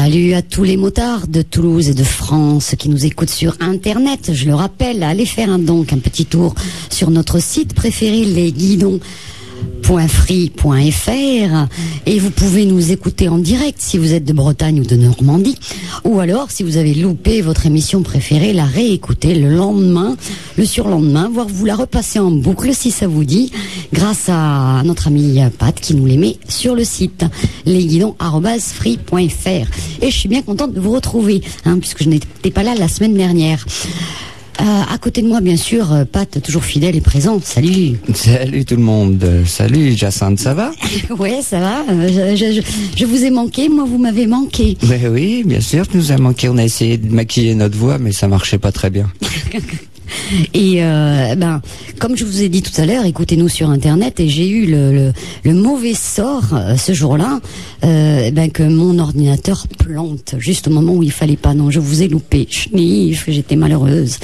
Salut à tous les motards de Toulouse et de France qui nous écoutent sur Internet. Je le rappelle, allez faire un petit tour sur notre site préféré, lesguidons.free.fr, et vous pouvez nous écouter en direct si vous êtes de Bretagne ou de Normandie, ou alors si vous avez loupé votre émission préférée, la réécouter le lendemain, le surlendemain, voire vous la repasser en boucle si ça vous dit, grâce à notre ami Pat qui nous les met sur le site lesguidons.free.fr. Et je suis bien contente de vous retrouver, puisque je n'étais pas là la semaine dernière. À côté de moi, bien sûr, Pat, toujours fidèle et présent. Salut. Salut tout le monde. Salut Jacinthe, ça va? Ouais, ça va. Je vous ai manqué, moi vous m'avez manqué. Ben oui, bien sûr, tu nous as manqué. On a essayé de maquiller notre voix, mais ça marchait pas très bien. Et comme je vous ai dit tout à l'heure, écoutez-nous sur Internet, et j'ai eu le mauvais sort ce jour-là, que mon ordinateur plante juste au moment où il fallait pas. Non, je vous ai loupé. J'étais malheureuse.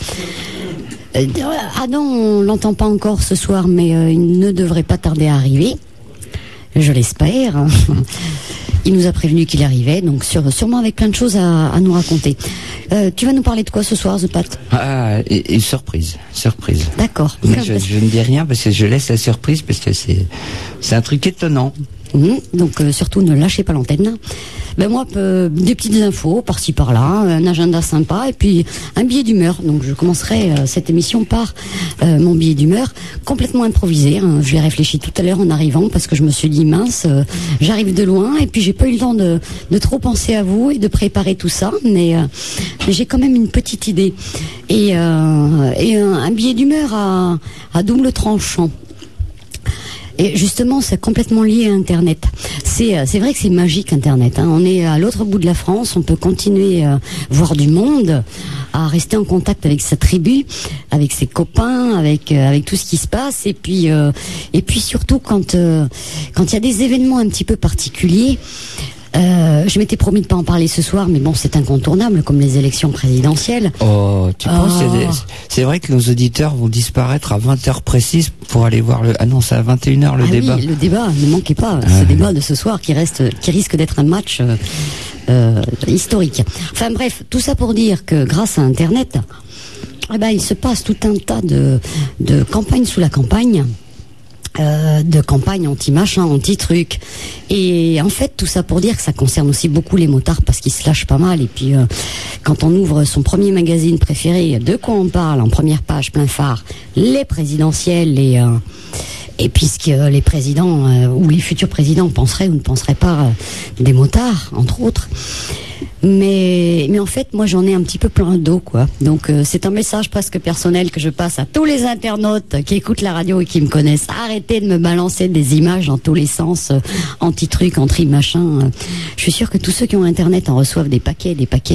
Non, on l'entend pas encore ce soir, mais il ne devrait pas tarder à arriver. Je l'espère. Il nous a prévenu qu'il arrivait, donc sûrement avec plein de choses à nous raconter. Tu vas nous parler de quoi ce soir, The Pat? Une surprise. D'accord. Je ne dis rien parce que je laisse la surprise parce que c'est un truc étonnant. Donc surtout ne lâchez pas l'antenne. Moi, des petites infos par-ci par-là, un agenda sympa et puis un billet d'humeur. Donc je commencerai cette émission par mon billet d'humeur complètement improvisé. Je l'ai réfléchi tout à l'heure en arrivant parce que je me suis dit mince, j'arrive de loin et puis j'ai pas eu le temps de trop penser à vous et de préparer tout ça, mais j'ai quand même une petite idée et un billet d'humeur à double tranchant. Et justement, c'est complètement lié à Internet. C'est vrai que c'est magique, Internet. On est à l'autre bout de la France, on peut continuer à voir du monde, à rester en contact avec sa tribu, avec ses copains, avec tout ce qui se passe. Et puis surtout quand il y a des événements un petit peu particuliers. Je m'étais promis de pas en parler ce soir, mais bon, c'est incontournable, comme les élections présidentielles. Oh, tu penses, c'est vrai que nos auditeurs vont disparaître à 20h précises pour aller voir c'est à 21h le débat. Oui, le débat, ne manquez pas, ce débat de ce soir qui risque d'être un match historique. Enfin bref, tout ça pour dire que grâce à Internet, il se passe tout un tas de campagnes sous la campagne. De campagne anti-machin, anti-truc. Et en fait, tout ça pour dire que ça concerne aussi beaucoup les motards parce qu'ils se lâchent pas mal. Et puis, quand on ouvre son premier magazine préféré, de quoi on parle en première page, plein phare, les présidentielles et puisque les présidents ou les futurs présidents penseraient ou ne penseraient pas des motards, entre autres. Mais en fait, moi, j'en ai un petit peu plein le dos, quoi. Donc, c'est un message presque personnel que je passe à tous les internautes qui écoutent la radio et qui me connaissent. Arrêtez de me balancer des images dans tous les sens, anti-truc, anti-machin. Je suis sûre que tous ceux qui ont Internet en reçoivent des paquets.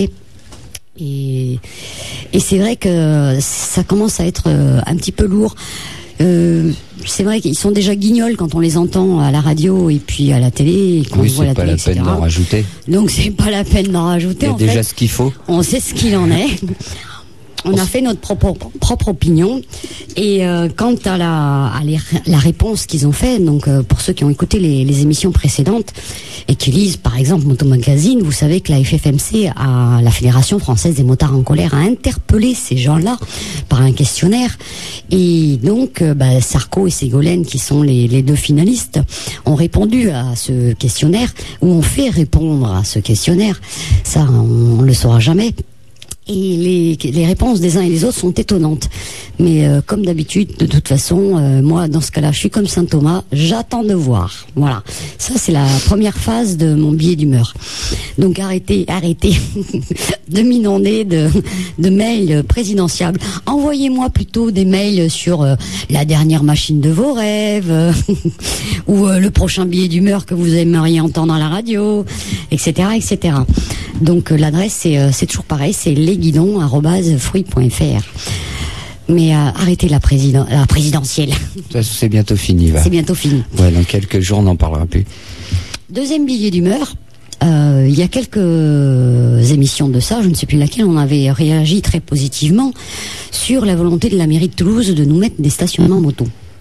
Et c'est vrai que ça commence à être un petit peu lourd. C'est vrai qu'ils sont déjà guignols quand on les entend à la radio et puis à la télé. Et qu'on voit la télé, c'est pas la peine d'en rajouter. Donc c'est pas la peine d'en rajouter. Il y a déjà ce qu'il faut. On sait ce qu'il en est. On a fait notre propre opinion. Et quant à la réponse qu'ils ont fait, donc pour ceux qui ont écouté les émissions précédentes et qui lisent par exemple Motomagazine, vous savez que la FFMC, la Fédération Française des Motards en Colère, a interpellé ces gens-là par un questionnaire. Et donc Sarko et Ségolène, qui sont les deux finalistes, ont répondu à ce questionnaire, ou ont fait répondre à ce questionnaire. Ça, on le saura jamais. Et les réponses des uns et des autres sont étonnantes. Mais comme d'habitude, de toute façon, moi, dans ce cas-là, je suis comme Saint Thomas, j'attends de voir. Voilà. Ça, c'est la première phase de mon billet d'humeur. Donc arrêtez de m'inonder de mails présidentiables. Envoyez-moi plutôt des mails sur la dernière machine de vos rêves, ou le prochain billet d'humeur que vous aimeriez entendre à la radio, etc., etc. Donc l'adresse, c'est toujours pareil, c'est lesguidons@fruit.fr. Mais arrêtez la présidentielle. Ça, c'est bientôt fini. Va. C'est bientôt fini. Ouais, dans quelques jours, on n'en parlera plus. Deuxième billet d'humeur. Il y a quelques émissions de ça, je ne sais plus laquelle, on avait réagi très positivement sur la volonté de la mairie de Toulouse de nous mettre des stationnements moto.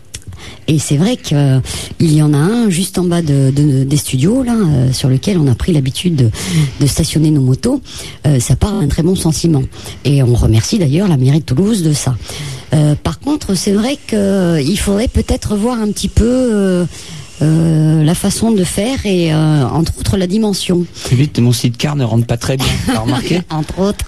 Et c'est vrai que il y en a un juste en bas des studios là, sur lequel on a pris l'habitude de stationner nos motos. Ça part d'un très bon sentiment. Et on remercie d'ailleurs la mairie de Toulouse de ça. Par contre, c'est vrai qu'il faudrait peut-être voir un petit peu la façon de faire et entre autres la dimension. Plus vite, mon sidecar ne rentre pas très bien. T'as remarqué? Entre autres.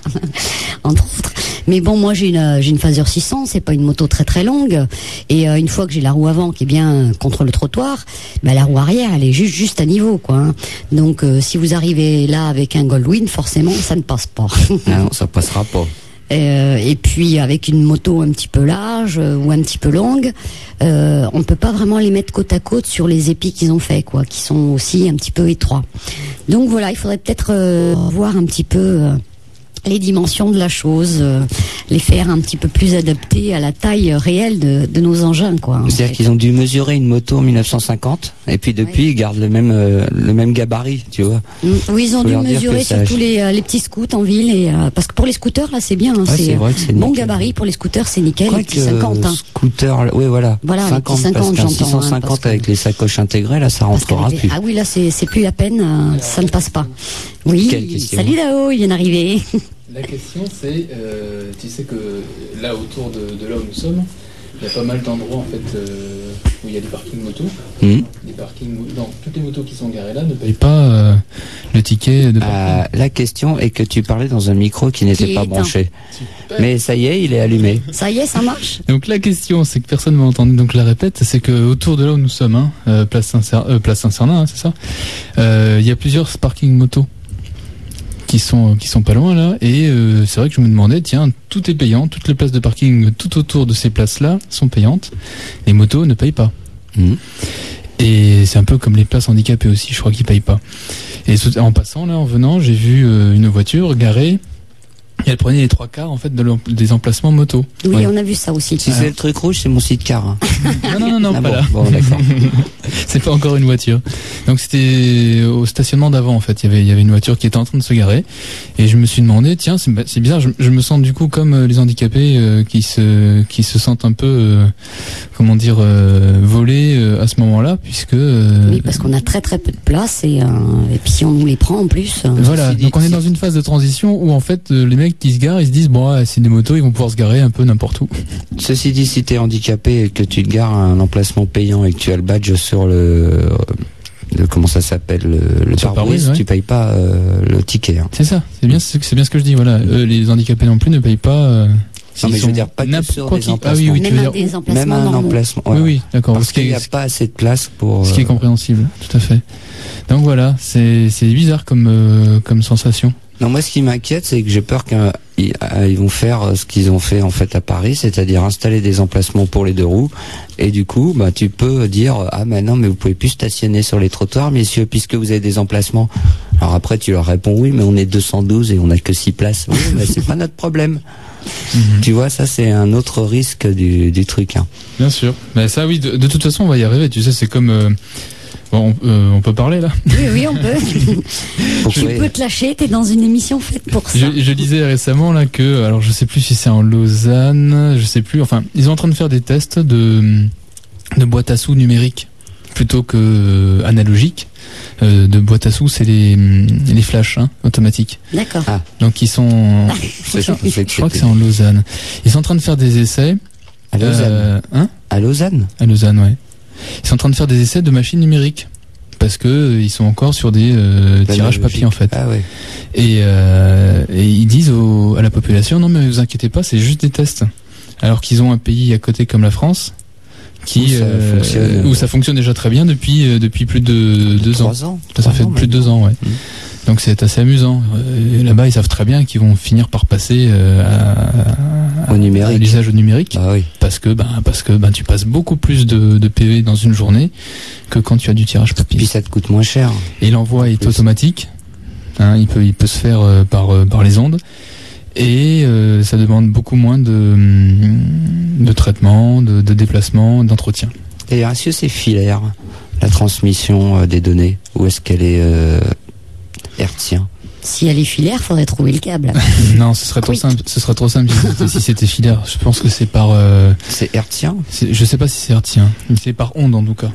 Mais bon, moi j'ai une Phaser 600, c'est pas une moto très très longue, et une fois que j'ai la roue avant qui est bien contre le trottoir, bah la roue arrière elle est juste à niveau quoi. Hein. Donc si vous arrivez là avec un Goldwing, forcément ça ne passe pas. Non, ça passera pas. Et puis avec une moto un petit peu large ou un petit peu longue, on peut pas vraiment les mettre côte à côte sur les épis qu'ils ont fait quoi, qui sont aussi un petit peu étroits. Donc voilà, il faudrait peut-être voir un petit peu les dimensions de la chose, les faire un petit peu plus adaptés à la taille réelle de nos engins quoi. C'est-à-dire qu'ils ont dû mesurer une moto en 1950 et puis depuis ils gardent le même gabarit, tu vois. Oui, ils ont dû mesurer surtout les petits scouts en ville et parce que pour les scooters là c'est bien, hein, ouais, c'est vrai que c'est bon nickel. gabarit pour les scooters, c'est nickel. Quoi les petits 50 hein. Scooter, oui voilà. Voilà 50, les petits 50 parce qu'un j'entends 650 avec les sacoches intégrées là ça rentrera plus. Ah oui là c'est plus la peine, ça ne passe pas. Oui. Salut Dao, il vient d'arriver. La question c'est, tu sais que là autour de là où nous sommes, il y a pas mal d'endroits en fait où il y a des parkings motos. Des parkings, non, toutes les motos qui sont garées là ne payent pas le ticket de parking. La question est que tu parlais dans un micro qui n'était pas branché. Super. Mais ça y est, il est allumé. Ça y est, ça marche. Donc la question, c'est que personne ne m'a entendu, donc je la répète, c'est que autour de là où nous sommes, place Saint-Cernin, c'est ça, il y a plusieurs parkings motos qui sont pas loin là, et c'est vrai que je me demandais, tiens, tout est payant, toutes les places de parking tout autour de ces places-là sont payantes, les motos ne payent pas. Et c'est un peu comme les places handicapées aussi, je crois qu'ils payent pas. Et en passant là, en venant, j'ai vu une voiture garée. Et elle prenait les 3/4 en fait des emplacements moto. Oui, ouais. On a vu ça aussi. Si c'est le truc rouge, c'est mon sidecar. Hein. Non, pas là. Bon, d'accord. C'est pas encore une voiture. Donc c'était au stationnement d'avant en fait. Il y avait une voiture qui était en train de se garer. Et je me suis demandé, tiens, c'est bizarre. Je me sens du coup comme les handicapés qui se sentent un peu, volés à ce moment-là, puisque. Oui, parce qu'on a très très peu de place et puis si on nous les prend en plus. Voilà. Donc on est dans une phase de transition où en fait les mecs qui se garent, ils se disent bon, c'est des motos, ils vont pouvoir se garer un peu n'importe où. Ceci dit, si t'es handicapé et que tu te gares à un emplacement payant et que tu as le badge sur comment ça s'appelle, le pare-brise, tu payes pas le ticket. Hein. C'est ça, c'est bien ce que je dis. Voilà, les handicapés non plus ne payent pas. Non, mais je veux dire pas que sur des emplacements. Même un emplacement. Voilà. Oui, d'accord. Parce qu'il n'y a pas assez de place pour. Ce qui est compréhensible, tout à fait. Donc voilà, c'est bizarre comme sensation. Non, moi, ce qui m'inquiète, c'est que j'ai peur qu'ils vont faire ce qu'ils ont fait en fait à Paris, c'est-à-dire installer des emplacements pour les deux roues. Et du coup, bah, tu peux dire mais non, mais vous pouvez plus stationner sur les trottoirs, messieurs, puisque vous avez des emplacements. Alors après, tu leur réponds oui, mais on est 212 et on n'a que 6 places. Oui, mais c'est pas notre problème. Tu vois, ça c'est un autre risque du truc. Hein. Bien sûr. Mais ça, oui, de toute façon, on va y arriver. Tu sais, c'est comme. Bon, on peut parler là. Oui, on peut. Tu peux te lâcher, t'es dans une émission faite pour ça. Je disais récemment là que, alors je sais plus si c'est en Lausanne, je sais plus, enfin, ils sont en train de faire des tests de boîte à sous numérique plutôt que analogique. De boîte à sous, c'est les flashs automatiques. D'accord. Donc ils sont. Je crois que c'est en Lausanne. Ils sont en train de faire des essais. À Lausanne. À Lausanne. À Lausanne, ouais. Ils sont en train de faire des essais de machines numériques parce que ils sont encore sur des tirages papier en fait. Ah ouais. Et ils disent à la population non mais vous inquiétez pas, c'est juste des tests. Alors qu'ils ont un pays à côté comme la France où ça fonctionne déjà très bien depuis plus de 2 ans. 3 ans. Ça fait plus de 2 ans, ouais. Donc c'est assez amusant. Là-bas, ils savent très bien qu'ils vont finir par passer au numérique, à l'usage au numérique, oui. parce que tu passes beaucoup plus de PV dans une journée que quand tu as du tirage papier. Puis ça te coûte moins cher. Et l'envoi est automatique. Il peut se faire par les ondes. Et ça demande beaucoup moins de traitement, de déplacement, d'entretien. Et est-ce que c'est filaire, la transmission des données, ou est-ce qu'elle est hertzien? Si elle est filaire, faudrait trouver le câble. Non, ce serait trop simple. Ce serait trop simple si c'était filaire. Je pense que c'est par. C'est hertzien. Je sais pas si c'est hertzien. C'est par onde en tout cas.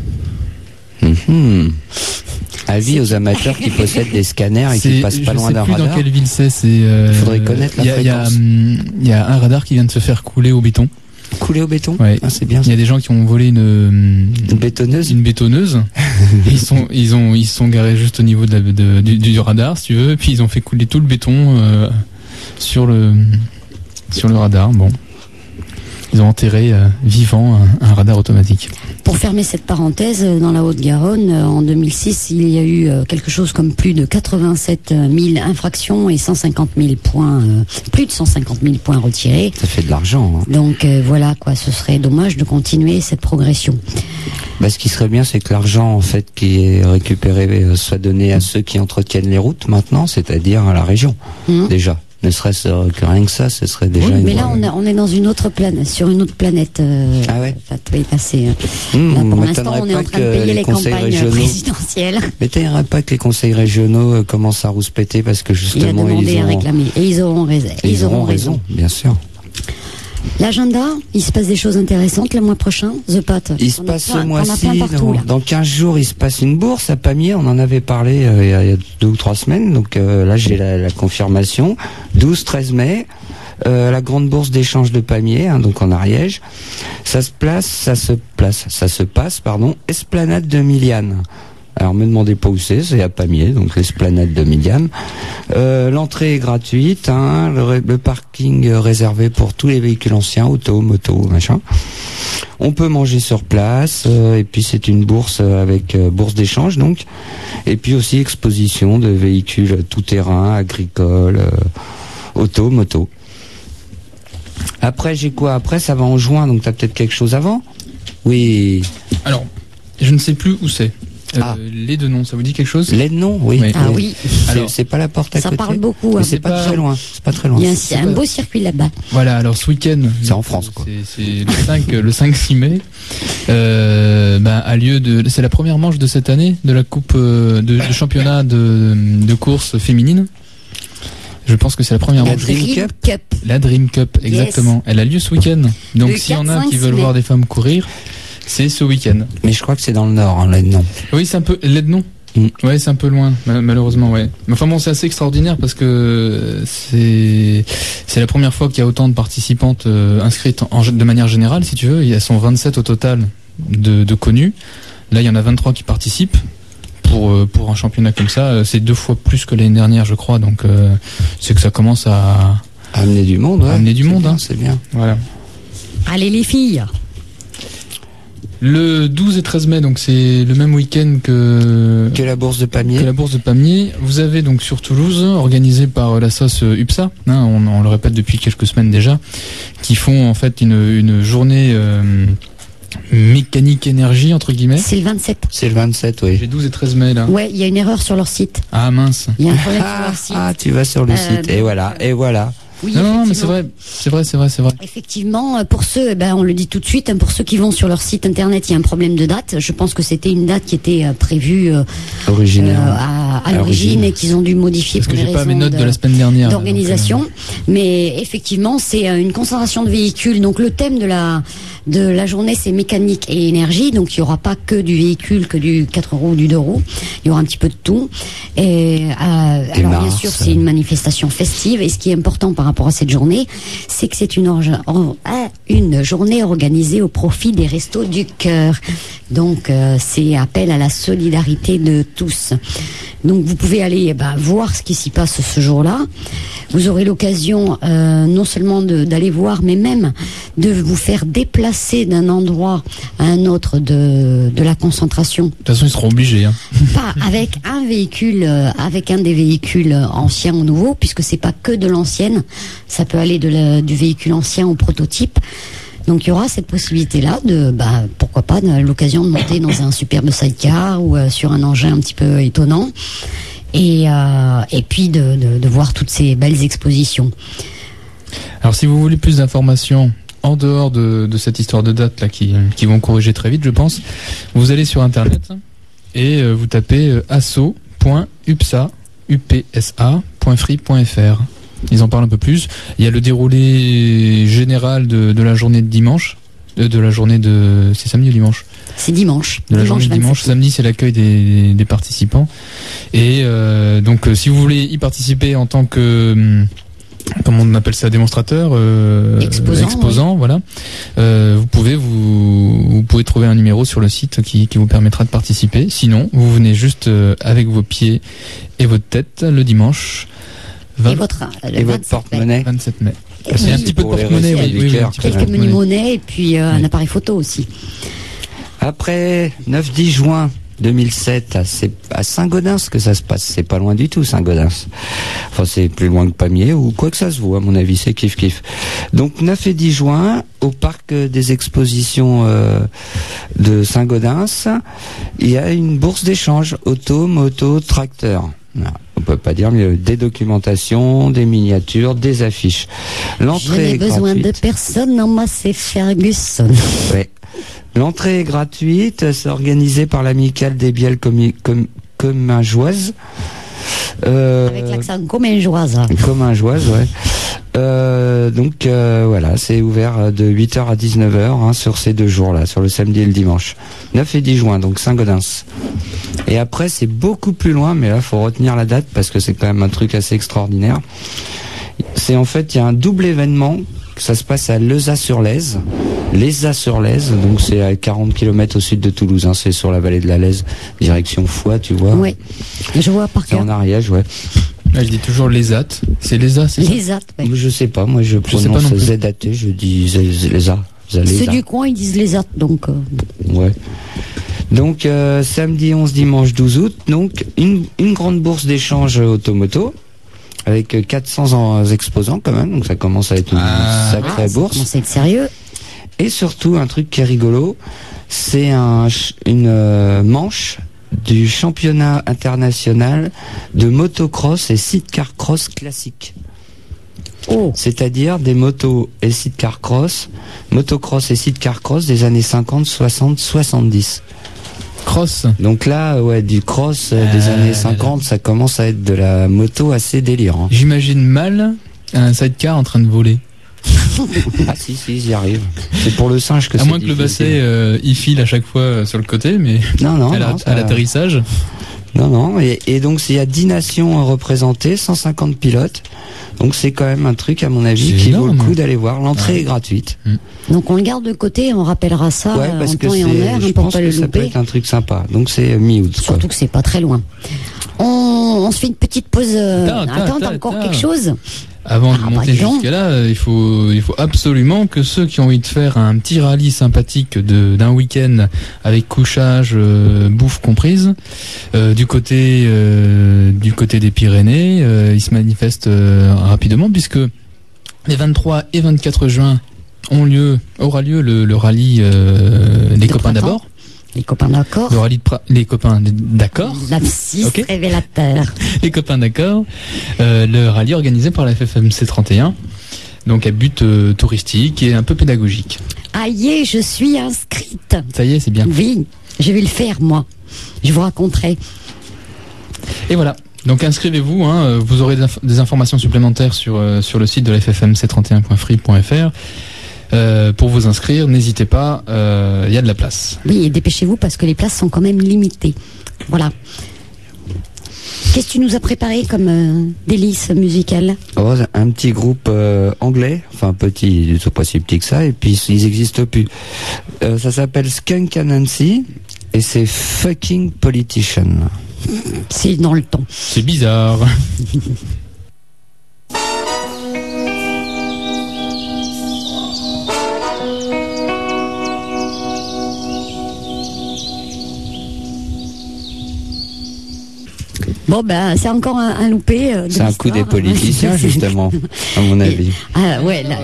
Avis aux amateurs qui possèdent des scanners et qui passent pas loin d'un radar. Je sais plus dans quelle ville c'est. Il faudrait connaître la fréquence. Il y a un radar qui vient de se faire couler au béton. Couler au béton? Ouais. Ah, c'est bien. Il y a des gens qui ont volé une bétonneuse. Une bétonneuse. Et ils sont garés juste au niveau du radar, si tu veux. Et puis ils ont fait couler tout le béton sur le radar. Bon. Ils ont enterré vivant un radar automatique. Pour fermer cette parenthèse, dans la Haute-Garonne, en 2006, il y a eu quelque chose comme plus de 87 000 infractions et 150 000 points, plus de 150 000 points retirés. Ça fait de l'argent. Hein. Donc voilà, quoi, ce serait dommage de continuer cette progression. Ce qui serait bien, c'est que l'argent, en fait, qui est récupéré, soit donné à ceux qui entretiennent les routes maintenant, c'est-à-dire à la région, déjà. Ne serait-ce que rien que ça, ce serait déjà. Oui, mais là, on est dans une autre planète, sur une autre planète. Ah ouais. Oui, passé. Là, pour l'instant, on est en train de payer les campagnes présidentielles. Mais t'aimerais pas que les conseils régionaux commencent à rouspéter parce que justement il a demandé à réclamer et ils auront raison. Bien sûr. L'agenda, il se passe des choses intéressantes le mois prochain, The Pat. Il se passe ce mois-ci, dans 15 jours, il se passe une bourse à Pamiers, on en avait parlé il y a 2 ou 3 semaines, donc là j'ai la confirmation, 12-13 mai, la grande bourse d'échange de Pamiers, donc en Ariège, ça se passe, Esplanade de Miliane. Alors me demandez pas où c'est à Pamiers, donc l'esplanade de Miliane. L'entrée est gratuite, le parking réservé pour tous les véhicules anciens, auto, moto, machin. On peut manger sur place, et puis c'est une bourse avec bourse d'échange donc, et puis aussi exposition de véhicules tout-terrain, agricoles, auto, moto. Après j'ai quoi? Après ça va en juin, donc t'as peut-être quelque chose avant? Oui. Alors, je ne sais plus où c'est. Les deux noms, ça vous dit quelque chose? Les noms, oui. Ah oui. Alors, c'est pas la porte à côté. Ça parle beaucoup. Mais c'est pas très loin. C'est pas très loin. Il y a un beau circuit là-bas. Voilà. Alors ce week-end, c'est en France, quoi. C'est le 5-6 mai. C'est la première manche de cette année de la coupe de championnat de course féminine. Je pense que c'est la première manche. La Dream Cup, exactement. Yes. Elle a lieu ce week-end. Donc s'il y en a qui veulent voir des femmes courir, c'est ce week-end. Mais je crois que c'est dans le nord, l'Aide-Non. Oui, c'est un peu l'Aide-Non. Ouais, c'est un peu loin, malheureusement, ouais. Mais enfin bon, c'est assez extraordinaire parce que c'est la première fois qu'il y a autant de participantes inscrites de manière générale, si tu veux. Il y a 127 au total de connus. Là, il y en a 23 qui participent. Pour un championnat comme ça, c'est 2 fois plus que l'année dernière, je crois. Donc, c'est que ça commence à amener du monde. Ouais. Amener du monde, bien, c'est bien. Voilà. Allez les filles. Le 12 et 13 mai, donc c'est le même week-end que la bourse de Pamiers. Vous avez donc sur Toulouse, organisé par l'association UPSA, on le répète depuis quelques semaines déjà, qui font en fait une journée mécanique énergie entre guillemets. C'est le 27. C'est le 27, oui. J'ai 12 et 13 mai là. Ouais, il y a une erreur sur leur site. Ah mince. Il y a un problème sur leur site. Ah, tu vas sur le site et voilà. Oui, non, mais c'est vrai. Effectivement, pour ceux, on le dit tout de suite, pour ceux qui vont sur leur site internet, il y a un problème de date. Je pense que c'était une date qui était prévue à l'origine et qu'ils ont dû modifier parce pour que des j'ai pas raisons mes notes de la semaine dernière d'organisation. Mais effectivement, c'est une concentration de véhicules. Donc le thème de la journée, c'est mécanique et énergie. Donc il y aura pas que du véhicule, que du 4 roues, du 2 roues. Il y aura un petit peu de tout. Alors bien sûr, c'est une manifestation festive. Et ce qui est important par rapport à cette journée, c'est que c'est une journée organisée au profit des Restos du Cœur. Donc c'est appel à la solidarité de tous. Donc vous pouvez aller voir ce qui s'y passe ce jour-là. Vous aurez l'occasion non seulement d'aller voir, mais même de vous faire déplacer d'un endroit à un autre de la concentration. De toute façon, ils seront obligés. Pas avec un véhicule, avec un des véhicules anciens ou nouveaux, puisque c'est pas que de l'ancienne. Ça peut aller du véhicule ancien au prototype. Donc il y aura cette possibilité-là de, pourquoi pas, l'occasion de monter dans un superbe sidecar ou sur un engin un petit peu étonnant. Et puis de voir toutes ces belles expositions. Alors si vous voulez plus d'informations en dehors de cette histoire de date là qui vont corriger très vite, je pense, vous allez sur internet et vous tapez asso.upsa upsa.free.fr. Ils en parlent un peu plus. Il y a le déroulé général de la journée de dimanche. De la journée de... C'est samedi ou dimanche ? C'est dimanche. De la journée de dimanche. Samedi, c'est l'accueil des participants. Et donc, si vous voulez y participer en tant que... comment on appelle ça, démonstrateur, exposant, oui. Voilà. Vous pouvez trouver un numéro sur le site qui vous permettra de participer. Sinon, vous venez juste avec vos pieds et votre tête le dimanche. Et votre porte-monnaie. 27 mai. Il y a un petit peu de porte-monnaie, oui. Quelques monnaies et puis un appareil photo aussi. Après 9-10 juin 2007, c'est à Saint-Gaudens que ça se passe. C'est pas loin du tout, Saint-Gaudens. Enfin, c'est plus loin que Pamiers ou quoi que ça se voit, à mon avis, c'est kiff-kiff. Donc, 9 et 10 juin, au parc des expositions de Saint-Gaudens, il y a une bourse d'échange auto, moto, tracteur. On peut pas dire mieux. Des documentations, des miniatures, des affiches. L'entrée est gratuite. Je n'ai besoin de personne, non, moi c'est Ferguson. Ouais. L'entrée est gratuite, c'est organisé par l'amicale des Bielles Commingeoises. Avec l'accent Commingeoise. Commingeoise, ouais. Donc voilà, c'est ouvert de 8h à 19h sur ces 2 jours-là, sur le samedi et le dimanche. 9 et 10 juin, donc Saint-Gaudens. Et après, c'est beaucoup plus loin, mais là, il faut retenir la date parce que c'est quand même un truc assez extraordinaire. C'est en fait, il y a un double événement. Ça se passe à Lezat-sur-Lèze. Lezat-sur-Lèze, donc c'est à 40 km au sud de Toulouse. C'est sur la vallée de la Lèze, direction Foix, tu vois. Oui, je vois par cœur. C'est en Ariège, ouais. Je dis toujours Lezat. C'est Lezat, c'est ça ? Lezat, oui. Je sais pas, moi je prononce ZAT, je dis Lezat. Ceux du coin, ils disent Lezat, donc... Ouais. Donc samedi 11, dimanche 12 août, donc une grande bourse d'échange automoto avec 400 exposants quand même, donc ça commence à être une sacrée bourse. Ça commence à être sérieux. Et surtout un truc qui est rigolo, c'est une manche du championnat international de motocross et sidecar cross classique. Oh. C'est-à-dire des motos et sidecar cross, motocross et sidecar cross des années 50, 60, 70. Cross. Donc là, ouais, du cross des années 50, ça commence à être de la moto assez délirant. J'imagine mal un sidecar en train de voler. Ah si, ils y arrivent. C'est pour le singe que c'est. À moins que le basset il file à chaque fois sur le côté, mais à l'atterrissage. Non. Et donc il y a 10 nations représentées, 150 pilotes. Donc c'est quand même un truc, à mon avis, qui vaut le coup d'aller voir. L'entrée est gratuite. Donc on le garde de côté, on rappellera ça en temps et en heure, pour pas le louper. Ça peut être un truc sympa. Donc c'est mi-août. Surtout que c'est pas très loin. On se fait une petite pause. Attends, t'as encore quelque chose ? Avant de monter jusqu'à là, il faut absolument que ceux qui ont envie de faire un petit rallye sympathique d'un week-end avec couchage, bouffe comprise, du côté des Pyrénées, ils se manifestent rapidement puisque les 23 et 24 juin aura lieu le rallye des copains d'abord. Les copains d'accord. Le rallye les copains d'accord. L'abscisse révélateur. Les copains d'accord. Le rallye organisé par la FFMC 31. Donc à but touristique et un peu pédagogique. Aïe, je suis inscrite. Ça y est, c'est bien. Oui, je vais le faire moi. Je vous raconterai. Et voilà. Donc inscrivez-vous, vous aurez des informations supplémentaires sur le site de la ffmc31.free.fr. Pour vous inscrire, n'hésitez pas, il y a de la place. Oui, et dépêchez-vous parce que les places sont quand même limitées. Voilà. Qu'est-ce que tu nous as préparé comme délice musicale ? Un petit groupe anglais, enfin petit, ils sont pas si petits que ça, et puis ils n'existent plus. Ça s'appelle Skunk Anansi et c'est Fucking Politician. C'est dans le ton. C'est bizarre. Bon c'est encore un loupé. C'est un coup des politiciens justement, à mon avis. Ah ouais, là.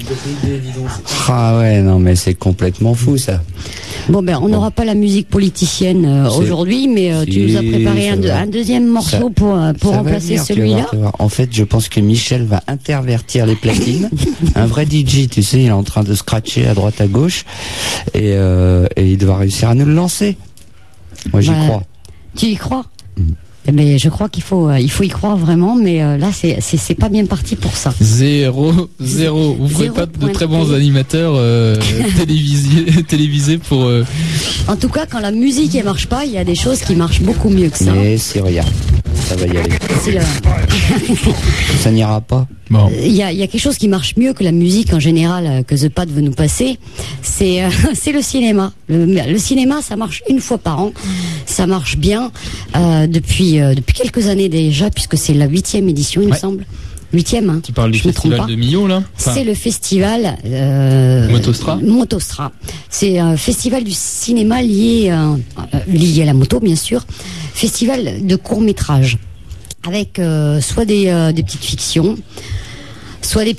Ah ouais, non mais c'est complètement fou ça. Bon on n'aura pas la musique politicienne aujourd'hui, mais tu nous as préparé un deuxième morceau pour remplacer celui-là. En fait, je pense que Michel va intervertir les platines. Un vrai DJ, tu sais, il est en train de scratcher à droite à gauche et il doit réussir à nous le lancer. Moi j'y crois. Tu y crois ? Mais je crois qu'il faut y croire vraiment, mais là c'est pas bien parti pour ça. 0. Vous ferez pas de très bons animateurs télévisés pour. En tout cas, quand la musique elle marche pas, il y a des choses qui marchent beaucoup mieux que ça. Mais si, regarde, ça va y aller. Ça n'ira pas. Bon. Il y a quelque chose qui marche mieux que la musique en général que The Pad veut nous passer, c'est le cinéma. Le cinéma, ça marche une fois par an, ça marche bien depuis quelques années déjà, puisque c'est la 8e édition, il me semble. 8e, hein. Tu parles du festival de Millau, là? C'est le festival Motostra. C'est un festival du cinéma lié à la moto, bien sûr. Festival de court-métrage avec soit des petites fictions, soit des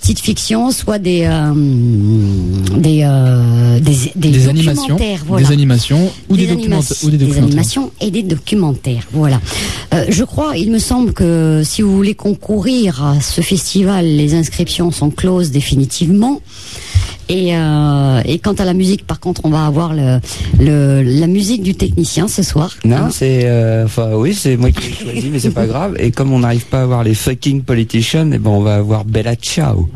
documentaires, voilà. Des animations ou des documentaires. Des animations et des documentaires, voilà. Je crois, il me semble que si vous voulez concourir à ce festival, les inscriptions sont closes définitivement. Et quant à la musique, par contre, on va avoir la musique du technicien ce soir. Non, c'est c'est moi qui l'ai choisi, mais c'est pas grave. Et comme on n'arrive pas à avoir les fucking politicians, eh ben on va avoir Bella Ciao.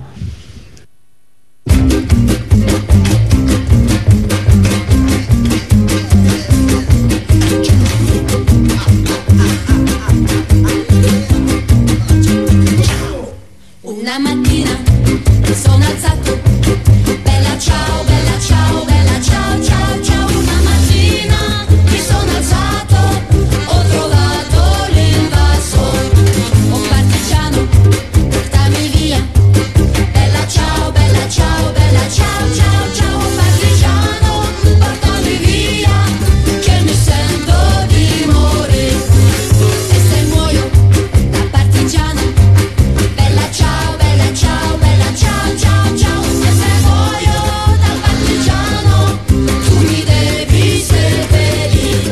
Una mattina sono alzato, bella ciao, bella ciao, bella ciao, ciao, ciao. Una mattina mi sono alzato, ho trovato l'invasore, un partigiano, portami via, bella ciao, bella ciao, bella ciao, ciao, ciao. Un partigiano, portami via, che mi sento di morire, e se muoio da partigiano, bella ciao, bella ciao, bella ciao, ciao, ciao. E se muoio da partigiano, tu mi devi seppellire.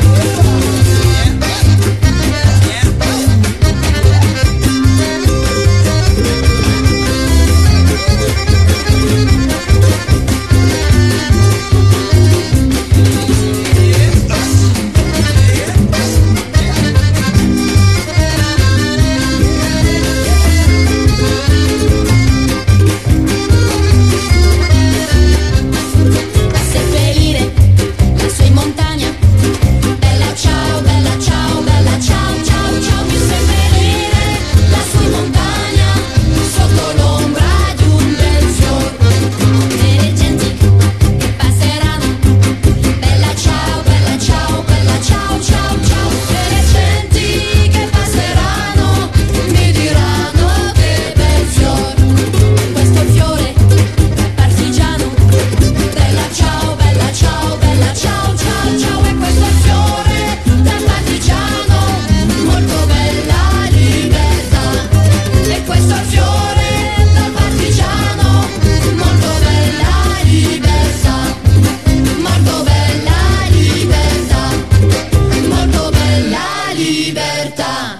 Da seppellire lassù in montagna, bella ciao, bella ciao, bella ciao, ciao, ciao. Mi seppellire lassù in montagna, sotto l'ombra di un bel fiore, delle genti che passeranno, bella ciao, bella ciao, bella ciao, ciao, ciao. Delle genti che passeranno, mi diranno che bel fiore, questo fiore partigiano, bella ciao, bella ciao, bella ciao, ciao, ciao. E questo fiore da partigiano, molto bella libertà. E questo fiore da partigiano, molto bella libertà, molto bella libertà, molto bella libertà.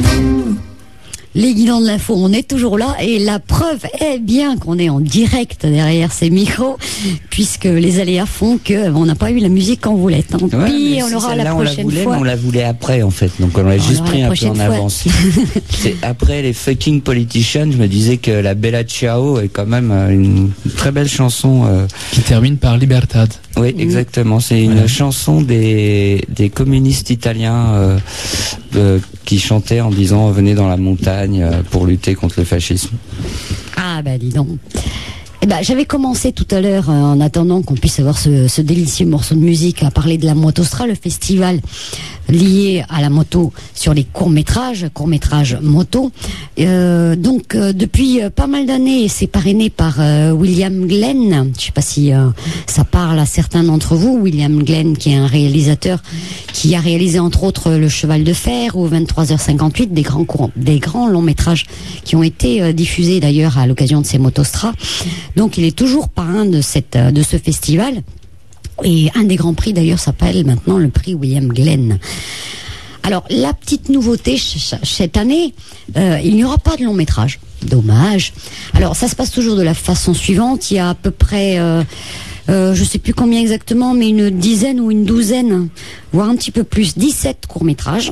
Les guidons de l'info, on est toujours là et la preuve est bien qu'on est en direct derrière ces micros, puisque les aléas font que on n'a pas eu la musique qu'on voulait. Tant pis, on aura la prochaine fois. Mais on la voulait après en fait, donc on l'a juste pris un peu en avance. C'est après les fucking politicians, je me disais que la Bella Ciao est quand même une très belle chanson. Qui termine par Libertad. Oui, exactement. C'est une chanson des communistes italiens qui chantaient en disant venez dans la montagne pour lutter contre le fascisme. Ah bah dis donc. Eh ben, j'avais commencé tout à l'heure, en attendant qu'on puisse avoir ce délicieux morceau de musique, à parler de la Motostra, le festival lié à la moto sur les courts-métrages moto. Donc, depuis pas mal d'années, c'est parrainé par William Glenn. Je sais pas si ça parle à certains d'entre vous. William Glenn, qui est un réalisateur qui a réalisé entre autres Le Cheval de Fer ou 23h58, des grands longs métrages qui ont été diffusés d'ailleurs à l'occasion de ces Motostra. Donc il est toujours parrain de ce festival. Et un des grands prix d'ailleurs s'appelle maintenant le prix William Glenn. Alors la petite nouveauté cette année, il n'y aura pas de long métrage. Dommage. Alors ça se passe toujours de la façon suivante. Il y a à peu près, je sais plus combien exactement, mais une dizaine ou une douzaine, voire un petit peu plus, 17 courts-métrages.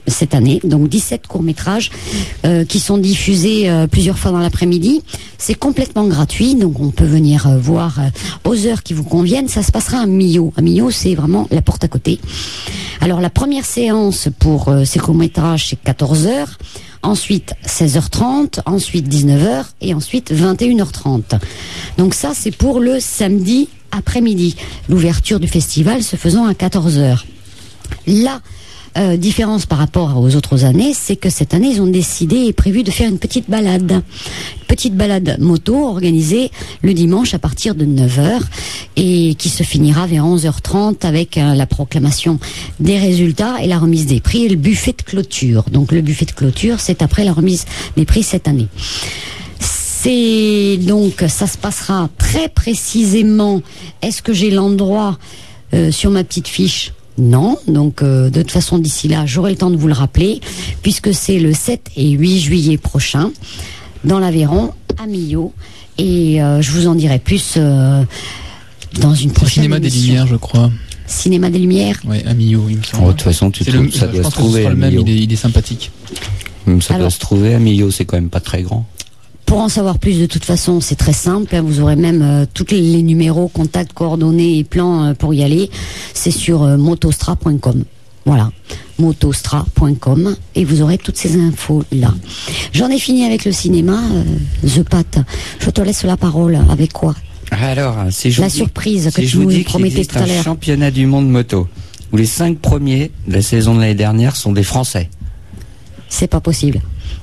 cette année, donc 17 courts-métrages qui sont diffusés plusieurs fois dans l'après-midi. C'est complètement gratuit, donc on peut venir voir aux heures qui vous conviennent. Ça se passera à Millau. À Millau, c'est vraiment la porte à côté. Alors la première séance pour ces courts-métrages, c'est 14h, ensuite 16h30, ensuite 19h et ensuite 21h30. Donc ça, c'est pour le samedi après-midi. L'ouverture du festival se faisant à 14h. Là, différence par rapport aux autres années, c'est que cette année, ils ont décidé et prévu de faire une petite balade. Petite balade moto organisée le dimanche à partir de 9h et qui se finira vers 11h30 avec la proclamation des résultats et la remise des prix et le buffet de clôture. Donc le buffet de clôture, c'est après la remise des prix cette année. C'est donc, ça se passera très précisément. Est-ce que j'ai l'endroit sur ma petite fiche ? Non, donc de toute façon d'ici là, j'aurai le temps de vous le rappeler, puisque c'est le 7 et 8 juillet prochain, dans l'Aveyron, à Millau, et je vous en dirai plus dans une prochaine Cinéma émission. des Lumières, je crois. Cinéma des Lumières. Ouais, à Millau, il me semble. Oh, de toute façon, ça doit se trouver à Millau. Il est sympathique. Ça doit se trouver à Millau, c'est quand même pas très grand. Pour en savoir plus, de toute façon, c'est très simple. Vous aurez même tous les numéros, contacts, coordonnées et plans pour y aller. C'est sur motostra.com. Voilà, motostra.com, et vous aurez toutes ces infos là. J'en ai fini avec le cinéma. The Pat, je te laisse la parole. Avec quoi ? Alors, si je La vous dis, surprise que si tu je vous nous dis qu'il promettais existe tout à un l'heure. championnat du monde moto où les 5 premiers de la saison de l'année dernière sont des Français. C'est pas possible.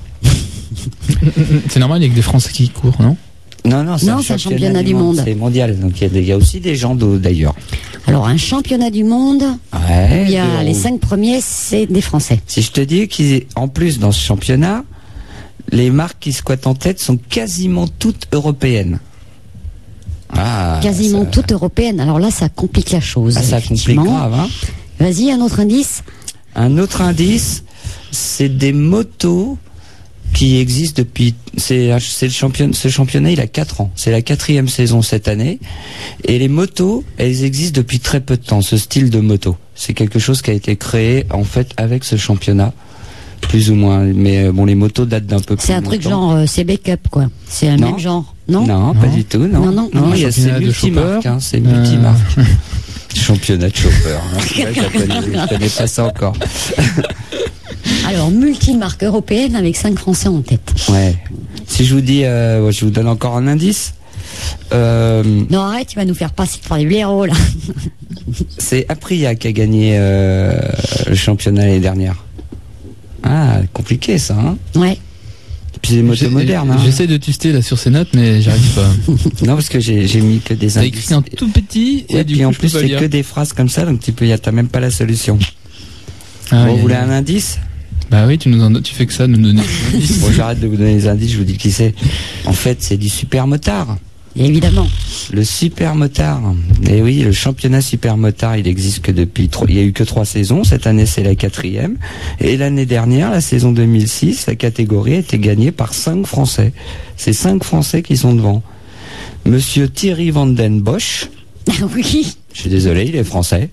C'est normal, il y a que des Français qui courent, non ? Non, c'est un championnat du monde. C'est mondial, donc il y a aussi des gens d'ailleurs. Alors, un championnat du monde, Ouais, il y a les 5 premiers, c'est des Français. Si je te dis qu'en plus, dans ce championnat, les marques qui squattent en tête sont quasiment toutes européennes. Quasiment toutes européennes. Alors là, ça complique la chose. Ça complique grave, hein. Vas-y, un autre indice. Un autre indice, c'est des motos qui existe depuis, c'est le championnat, ce championnat il a 4 ans. C'est la 4e saison cette année. Et les motos, elles existent depuis très peu de temps, ce style de moto. C'est quelque chose qui a été créé, en fait, avec ce championnat. Plus ou moins. Mais bon, les motos datent d'un peu plus C'est un truc longtemps. genre, c'est Backup, quoi. C'est le même genre. Non? Non, pas du tout, non. Non. C'est multimarque, hein, c'est multimarque. Championnat de chauffeur. Hein. Je connais pas ça encore. Alors, multimarque européenne avec 5 Français en tête. Ouais. Si je vous dis, je vous donne encore un indice. Non, arrête, tu vas nous faire passer pour les blaireaux, là. C'est Aprilia qui a gagné le championnat l'année dernière. Ah, compliqué ça, hein. Ouais. Puis c'est des motos modernes, hein. J'essaie de tuster là sur ces notes, mais j'arrive pas. Non, parce que j'ai mis que des T'as indices. écrit en tout petit, Et du puis coup, en je peux plus, pas c'est lire. que des phrases comme ça, donc t'as même pas la solution. Ah, Vous voulez un indice? Bah oui, tu fais que ça, nous donner des indices. Bon, j'arrête de vous donner les indices, je vous dis qui c'est. En fait, c'est du super motard. Évidemment. Le super motard. Et oui, le championnat super motard, il existe que depuis il y a eu que 3 saisons. Cette année, c'est la 4e. Et l'année dernière, la saison 2006, la catégorie a été gagnée par 5 Français. C'est 5 Français qui sont devant. Monsieur Thierry Van Den Bosch. Oui. Je suis désolé, il est français.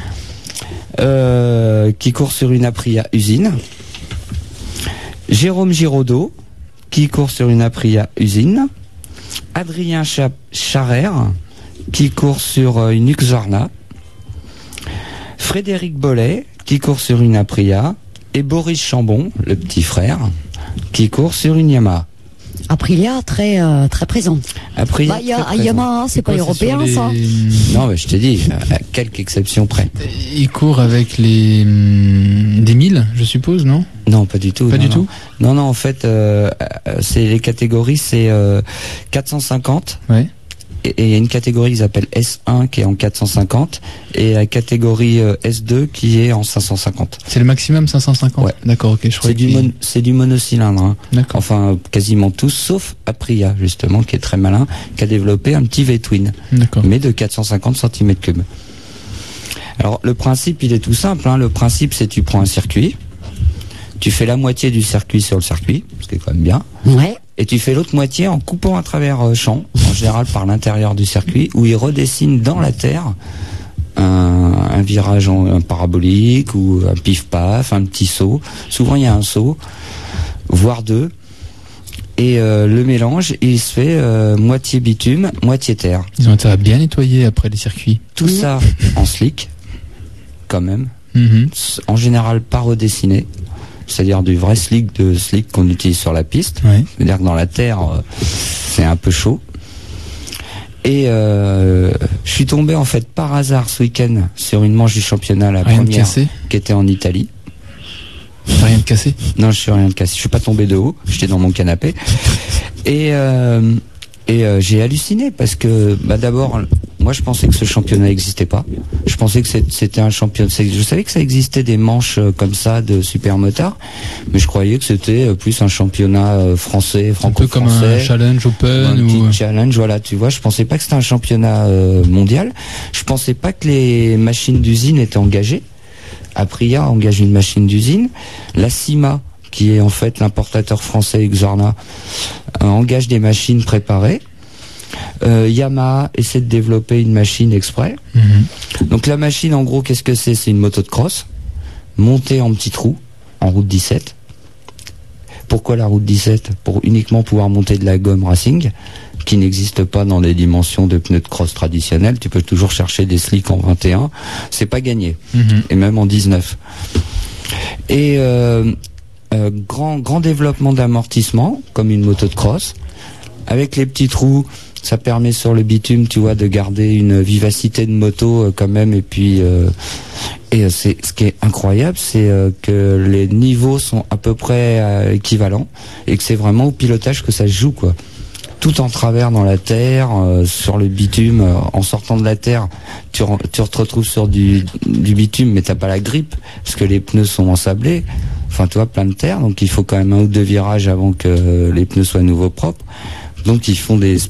Qui court sur une Aprilia usine. Jérôme Giraudot, qui court sur une Aprilia usine. Adrien Charrer, qui court sur une Husqvarna. Frédéric Bollet, qui court sur une Aprilia. Et Boris Chambon, le petit frère, qui court sur une Yamaha. Aprilia, très présent. Aprilia, Bah, il y a très présent. Yamaha, c'est pas Ouais, européen, c'est sur ça. Non, mais je te dis, à quelques exceptions près. Il court avec des 1000, je suppose, non? Non, pas du tout. Pas non, du non. tout. Non, en fait, c'est les catégories, c'est 450. Ouais. Et il y a une catégorie qui s'appelle S1 qui est en 450 et la catégorie S2 qui est en 550. C'est le maximum 550. Ouais. D'accord, ok, je crois. C'est du monocylindre. Hein. D'accord. Enfin, quasiment tous, sauf Aprilia, justement, qui est très malin, qui a développé un petit V-twin, D'accord. mais de 450 cm3. Alors, le principe, il est tout simple. Hein. Le principe, c'est tu prends un circuit, tu fais la moitié du circuit sur le circuit, ce qui est quand même bien. Ouais. Et tu fais l'autre moitié en coupant à travers champs, en général par l'intérieur du circuit, où il redessine dans la terre un virage un parabolique ou un pif-paf, un petit saut. Souvent il y a un saut, voire deux. Et le mélange, il se fait moitié bitume, moitié terre. Ils ont intérêt à bien nettoyer après les circuits. Tout ça en slick, quand même. Mhm. En général pas redessiné. C'est-à-dire du vrai slick qu'on utilise sur la piste. Ouais. C'est-à-dire que dans la terre, c'est un peu chaud. Et je suis tombé en fait par hasard ce week-end sur une manche du championnat, la Rien de première, cassé? qui était en Italie. T'as rien de cassé? Non, je suis rien de cassé. Je suis pas tombé de haut. J'étais dans mon canapé. Et j'ai halluciné parce que, d'abord, moi, je pensais que ce championnat n'existait pas. Je pensais que c'était un championnat. Je savais que ça existait des manches comme ça de supermotards, mais je croyais que c'était plus un championnat français, Un peu comme franco-français. un challenge open Un ou... petit challenge, voilà, tu vois. Je pensais pas que c'était un championnat mondial. Je pensais pas que les machines d'usine étaient engagées. Aprilia engage une machine d'usine. La CIMA, qui est en fait l'importateur français Xorna, engage des machines préparées. Yamaha essaie de développer une machine exprès. Mhm. Donc la machine, en gros, qu'est-ce que c'est? C'est une moto de cross, montée en petits trous, en route 17. Pourquoi la route 17? Pour uniquement pouvoir monter de la gomme racing, qui n'existe pas dans les dimensions de pneus de cross traditionnels. Tu peux toujours chercher des slicks en 21. C'est pas gagné. Mhm. Et même en 19. Et grand développement d'amortissement, comme une moto de cross. Avec les petits trous, ça permet sur le bitume, tu vois, de garder une vivacité de moto quand même. Et puis, c'est ce qui est incroyable, c'est que les niveaux sont à peu près équivalents et que c'est vraiment au pilotage que ça se joue, quoi. Tout en travers dans la terre, sur le bitume, en sortant de la terre, tu te retrouves sur du bitume, mais t'as pas la grippe parce que les pneus sont ensablés. Enfin, tu vois, plein de terre, donc il faut quand même un ou deux virages avant que les pneus soient à nouveau propres. Donc ils font des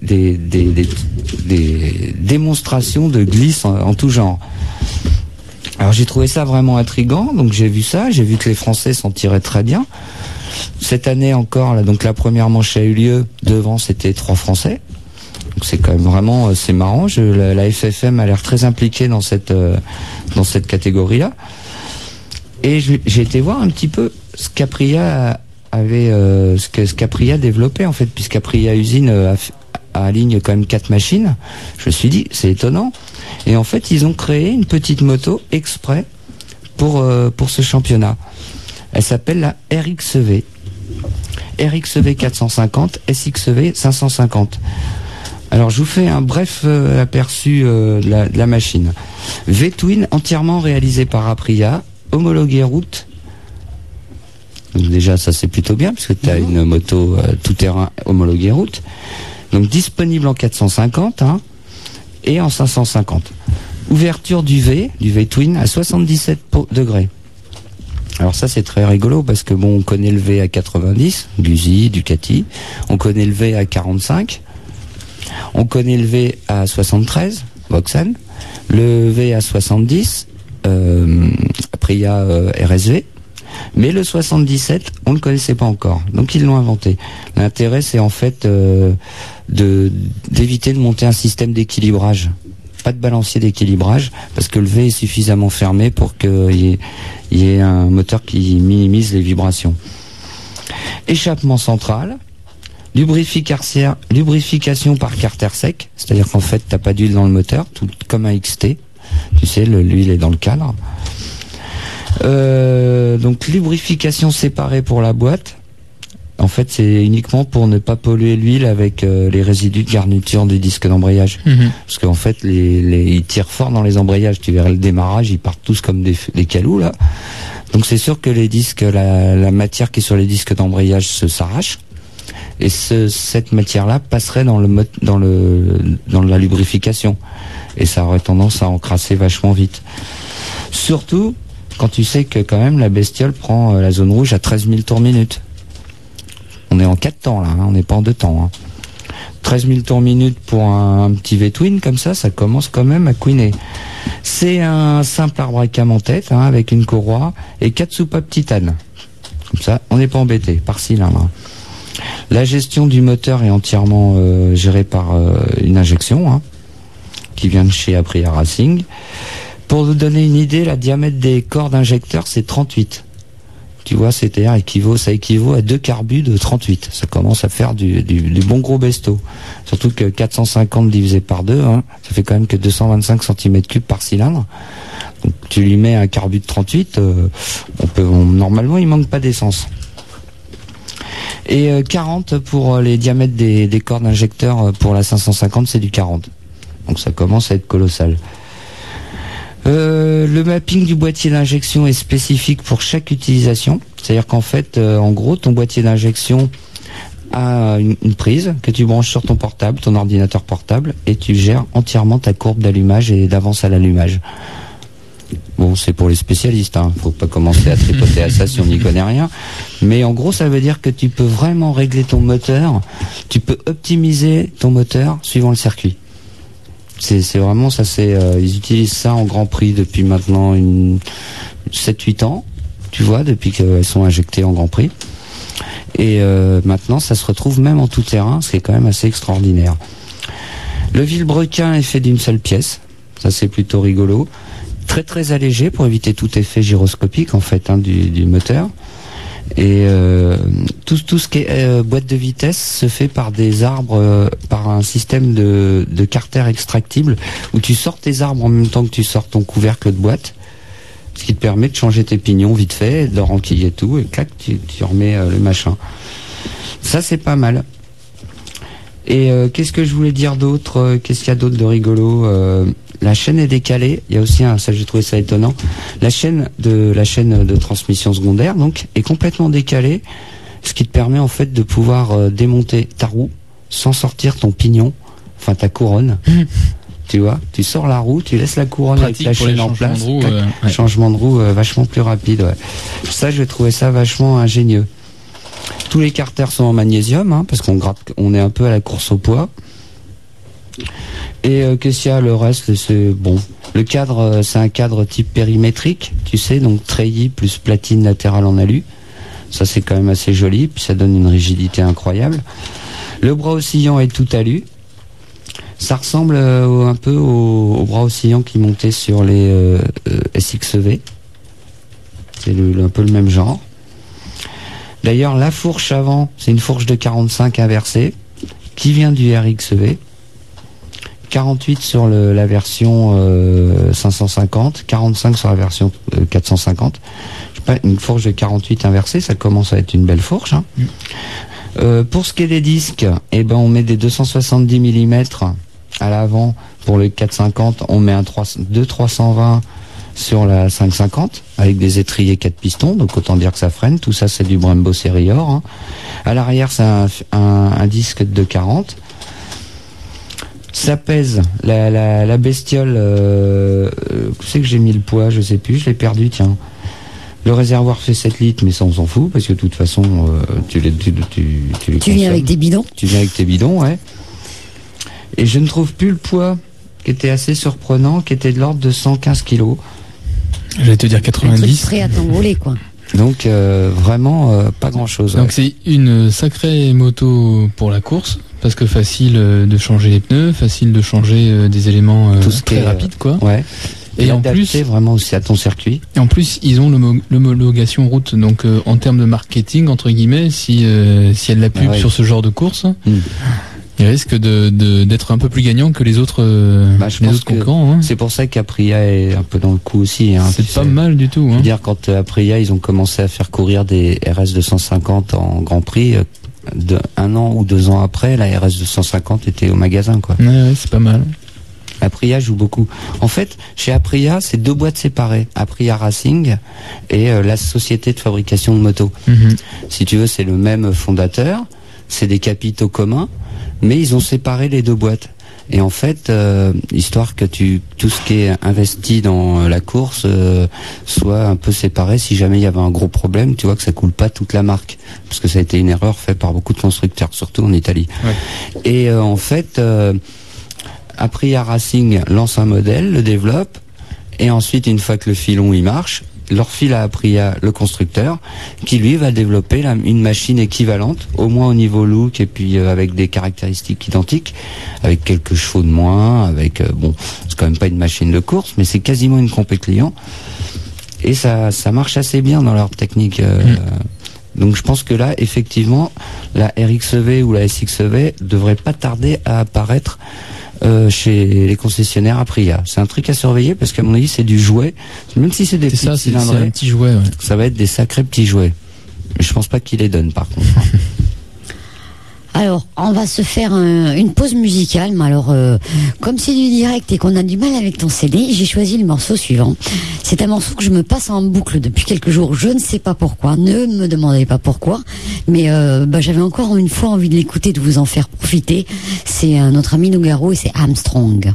démonstrations de glisse en tout genre. Alors j'ai trouvé ça vraiment intriguant, donc j'ai vu ça, j'ai vu que les Français s'en tiraient très bien. Cette année encore, là, donc la première manche a eu lieu, devant c'était 3 Français. Donc c'est quand même vraiment, c'est marrant. La FFM a l'air très impliquée dans cette catégorie-là. Et j'ai été voir un petit peu ce qu'Aprilia avait, ce qu'Aprilia développait en fait, puisqu'Aprilia Usine aligne quand même 4 machines. Je me suis dit, c'est étonnant. Et en fait, ils ont créé une petite moto exprès pour ce championnat. Elle s'appelle la RXV. RXV 450, SXV 550. Alors je vous fais un bref aperçu de la machine. V-Twin entièrement réalisé par Aprilia, homologué route. Donc déjà ça c'est plutôt bien parce que tu as une moto tout-terrain homologuée route. Donc disponible en 450 et en 550. Ouverture du V-Twin à 77 degrés. Alors ça c'est très rigolo parce que bon, on connaît le V à 90, Guzzi, Ducati, on connaît le V à 45, on connaît le V à 73, Vauxhall, le V à 70, Aprilia RSV, mais le 77 on ne le connaissait pas encore, donc ils l'ont inventé. L'intérêt c'est en fait d'éviter de monter un système d'équilibrage. Pas de balancier d'équilibrage parce que le V est suffisamment fermé pour qu'il y ait un moteur qui minimise les vibrations. Échappement central, lubrification par carter sec, c'est-à-dire qu'en fait t'as pas d'huile dans le moteur, tout comme un XT, tu sais, l'huile est dans le cadre. Donc lubrification séparée pour la boîte. En fait, c'est uniquement pour ne pas polluer l'huile avec les résidus de garniture du disque d'embrayage. Mhm. Parce qu'en fait, ils tirent fort dans les embrayages. Tu verrais le démarrage, ils partent tous comme des calous, là. Donc c'est sûr que les disques, la matière qui est sur les disques d'embrayage s'arrache. Et cette matière-là passerait dans la lubrification. Et ça aurait tendance à encrasser vachement vite. Surtout quand tu sais que quand même la bestiole prend la zone rouge à 13 000 tours minute. On est en 4 temps là, on n'est pas en 2 temps. 13 000 tours minute pour un petit V-Twin comme ça commence quand même à couiner. C'est un simple arbre à cam en tête avec une courroie et 4 soupapes titane. Comme ça, on n'est pas embêté par cylindre. La gestion du moteur est entièrement gérée par une injection. qui vient de chez Aprilia Racing. Pour vous donner une idée, la diamètre des corps d'injecteur, c'est 38. Tu vois, c'est-à-dire ça équivaut à 2 carbus de 38. Ça commence à faire du bon gros besto. Surtout que 450 divisé par 2, ça fait quand même que 225 cm3 par cylindre. Donc tu lui mets un carbu de 38, normalement il manque pas d'essence. Et 40 pour les diamètres des corps d'injecteur pour la 550, c'est du 40. Donc ça commence à être colossal. Le mapping du boîtier d'injection est spécifique pour chaque utilisation. C'est-à-dire qu'en fait, en gros, ton boîtier d'injection a une prise que tu branches sur ton portable, ton ordinateur portable, et tu gères entièrement ta courbe d'allumage et d'avance à l'allumage. Bon, c'est pour les spécialistes, faut pas commencer à tripoter à ça si on n'y connaît rien. Mais en gros, ça veut dire que tu peux vraiment régler ton moteur, tu peux optimiser ton moteur suivant le circuit. C'est vraiment ça, ils utilisent ça en Grand Prix depuis maintenant 7-8 ans, tu vois, depuis qu'elles sont injectées en Grand Prix. Et maintenant, ça se retrouve même en tout terrain, ce qui est quand même assez extraordinaire. Le vilebrequin est fait d'une seule pièce, ça c'est plutôt rigolo. Très très allégé pour éviter tout effet gyroscopique en fait du moteur. Et tout ce qui est boîte de vitesse se fait par des arbres, par un système de carter extractible où tu sors tes arbres en même temps que tu sors ton couvercle de boîte, ce qui te permet de changer tes pignons vite fait, de renquiller tout et clac, tu remets le machin. Ça c'est pas mal. Et qu'est-ce que je voulais dire d'autre? Qu'est-ce qu'il y a d'autre de rigolo? La chaîne est décalée. Il y a aussi ça, j'ai trouvé ça étonnant. La chaîne de transmission secondaire, donc, est complètement décalée, ce qui te permet en fait de pouvoir démonter ta roue sans sortir ton pignon, enfin ta couronne. Tu vois, tu sors la roue, tu laisses la couronne pratique avec la chaîne en place. Changement de roue vachement plus rapide. Ouais. Ça, j'ai trouvé ça vachement ingénieux. Tous les carters sont en magnésium, parce on est un peu à la course au poids. Et qu'est-ce qu'il y a? Le reste, c'est bon. Le cadre, c'est un cadre type périmétrique, tu sais, donc treillis plus platine latérale en alu. Ça, c'est quand même assez joli, puis ça donne une rigidité incroyable. Le bras oscillant est tout alu. Ça ressemble un peu au bras oscillant qui montait sur les SXV. C'est un peu le même genre. D'ailleurs, la fourche avant, c'est une fourche de 45 inversée, qui vient du RXV. 48 sur la version 550, 45 sur la version 450. Je sais pas, une fourche de 48 inversée, ça commence à être une belle fourche. Pour ce qui est des disques, on met des 270 mm à l'avant. Pour le 450, on met un 320 sur la 550 avec des étriers 4 pistons, donc autant dire que ça freine. Tout ça, c'est du Brembo Serior. À l'arrière, c'est un disque de 40. Ça pèse, la bestiole, je sais que j'ai mis le poids, je sais plus, je l'ai perdu, tiens. Le réservoir fait 7 litres, mais ça on s'en fout, parce que de toute façon, tu les Tu viens avec des bidons? Tu viens avec tes bidons, ouais. Et je ne trouve plus le poids, qui était assez surprenant, qui était de l'ordre de 115 kilos. J'allais te dire 90. Un truc prêt à t'envoler, quoi. Donc vraiment pas grand chose. Donc c'est une sacrée moto pour la course, parce que facile de changer les pneus, facile de changer des éléments très rapides, quoi. Ouais. Et en plus, vraiment aussi à ton circuit. Et en plus, ils ont l'homologation route. Donc en termes de marketing, entre guillemets, si il y a de la pub sur ce genre de course, il risque d'être un peu plus gagnant que les autres, concurrents. C'est pour ça qu'Aprilia est un peu dans le coup aussi. C'est pas mal du tout. Je veux dire, quand Aprilia, ils ont commencé à faire courir des RS 250 en Grand Prix, un an ou 2 ans après, la RS 250 était au magasin, quoi. Ouais, c'est pas mal. Aprilia joue beaucoup. En fait, chez Aprilia, c'est 2 boîtes séparées. Aprilia Racing et la société de fabrication de motos. Si tu veux, c'est le même fondateur, c'est des capitaux communs, mais ils ont séparé les 2 boîtes. Et en fait, histoire que tout ce qui est investi dans la course soit un peu séparé, si jamais il y avait un gros problème, tu vois, que ça coule pas toute la marque, parce que ça a été une erreur faite par beaucoup de constructeurs, surtout en Italie. Ouais. Et en fait, Aprilia Racing lance un modèle, le développe, et ensuite, une fois que le filon il marche, leur file à Aprilia le constructeur, qui lui va développer une machine équivalente, au moins au niveau look, et puis avec des caractéristiques identiques, avec quelques chevaux de moins, avec bon, c'est quand même pas une machine de course, mais c'est quasiment une compé client, et ça marche assez bien dans leur technique. Donc je pense que là, effectivement, la RXEV ou la SXEV devrait pas tarder à apparaître chez les concessionnaires Aprilia. C'est un truc à surveiller parce qu'à mon avis, c'est du jouet. Même si c'est des petits cylindrés, c'est un petit jouet. Ouais. Ça va être des sacrés petits jouets. Mais je pense pas qu'ils les donnent par contre. Alors, on va se faire une pause musicale, mais alors, comme c'est du direct et qu'on a du mal avec ton CD, j'ai choisi le morceau suivant. C'est un morceau que je me passe en boucle depuis quelques jours, je ne sais pas pourquoi, ne me demandez pas pourquoi, mais j'avais encore une fois envie de l'écouter, de vous en faire profiter. C'est notre ami Nougaro et c'est Armstrong.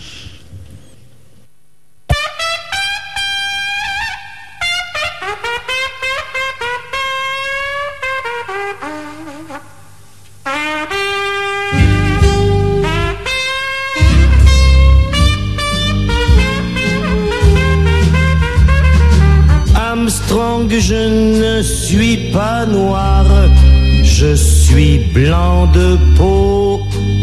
Je ne suis pas noir, je suis blanc de peau.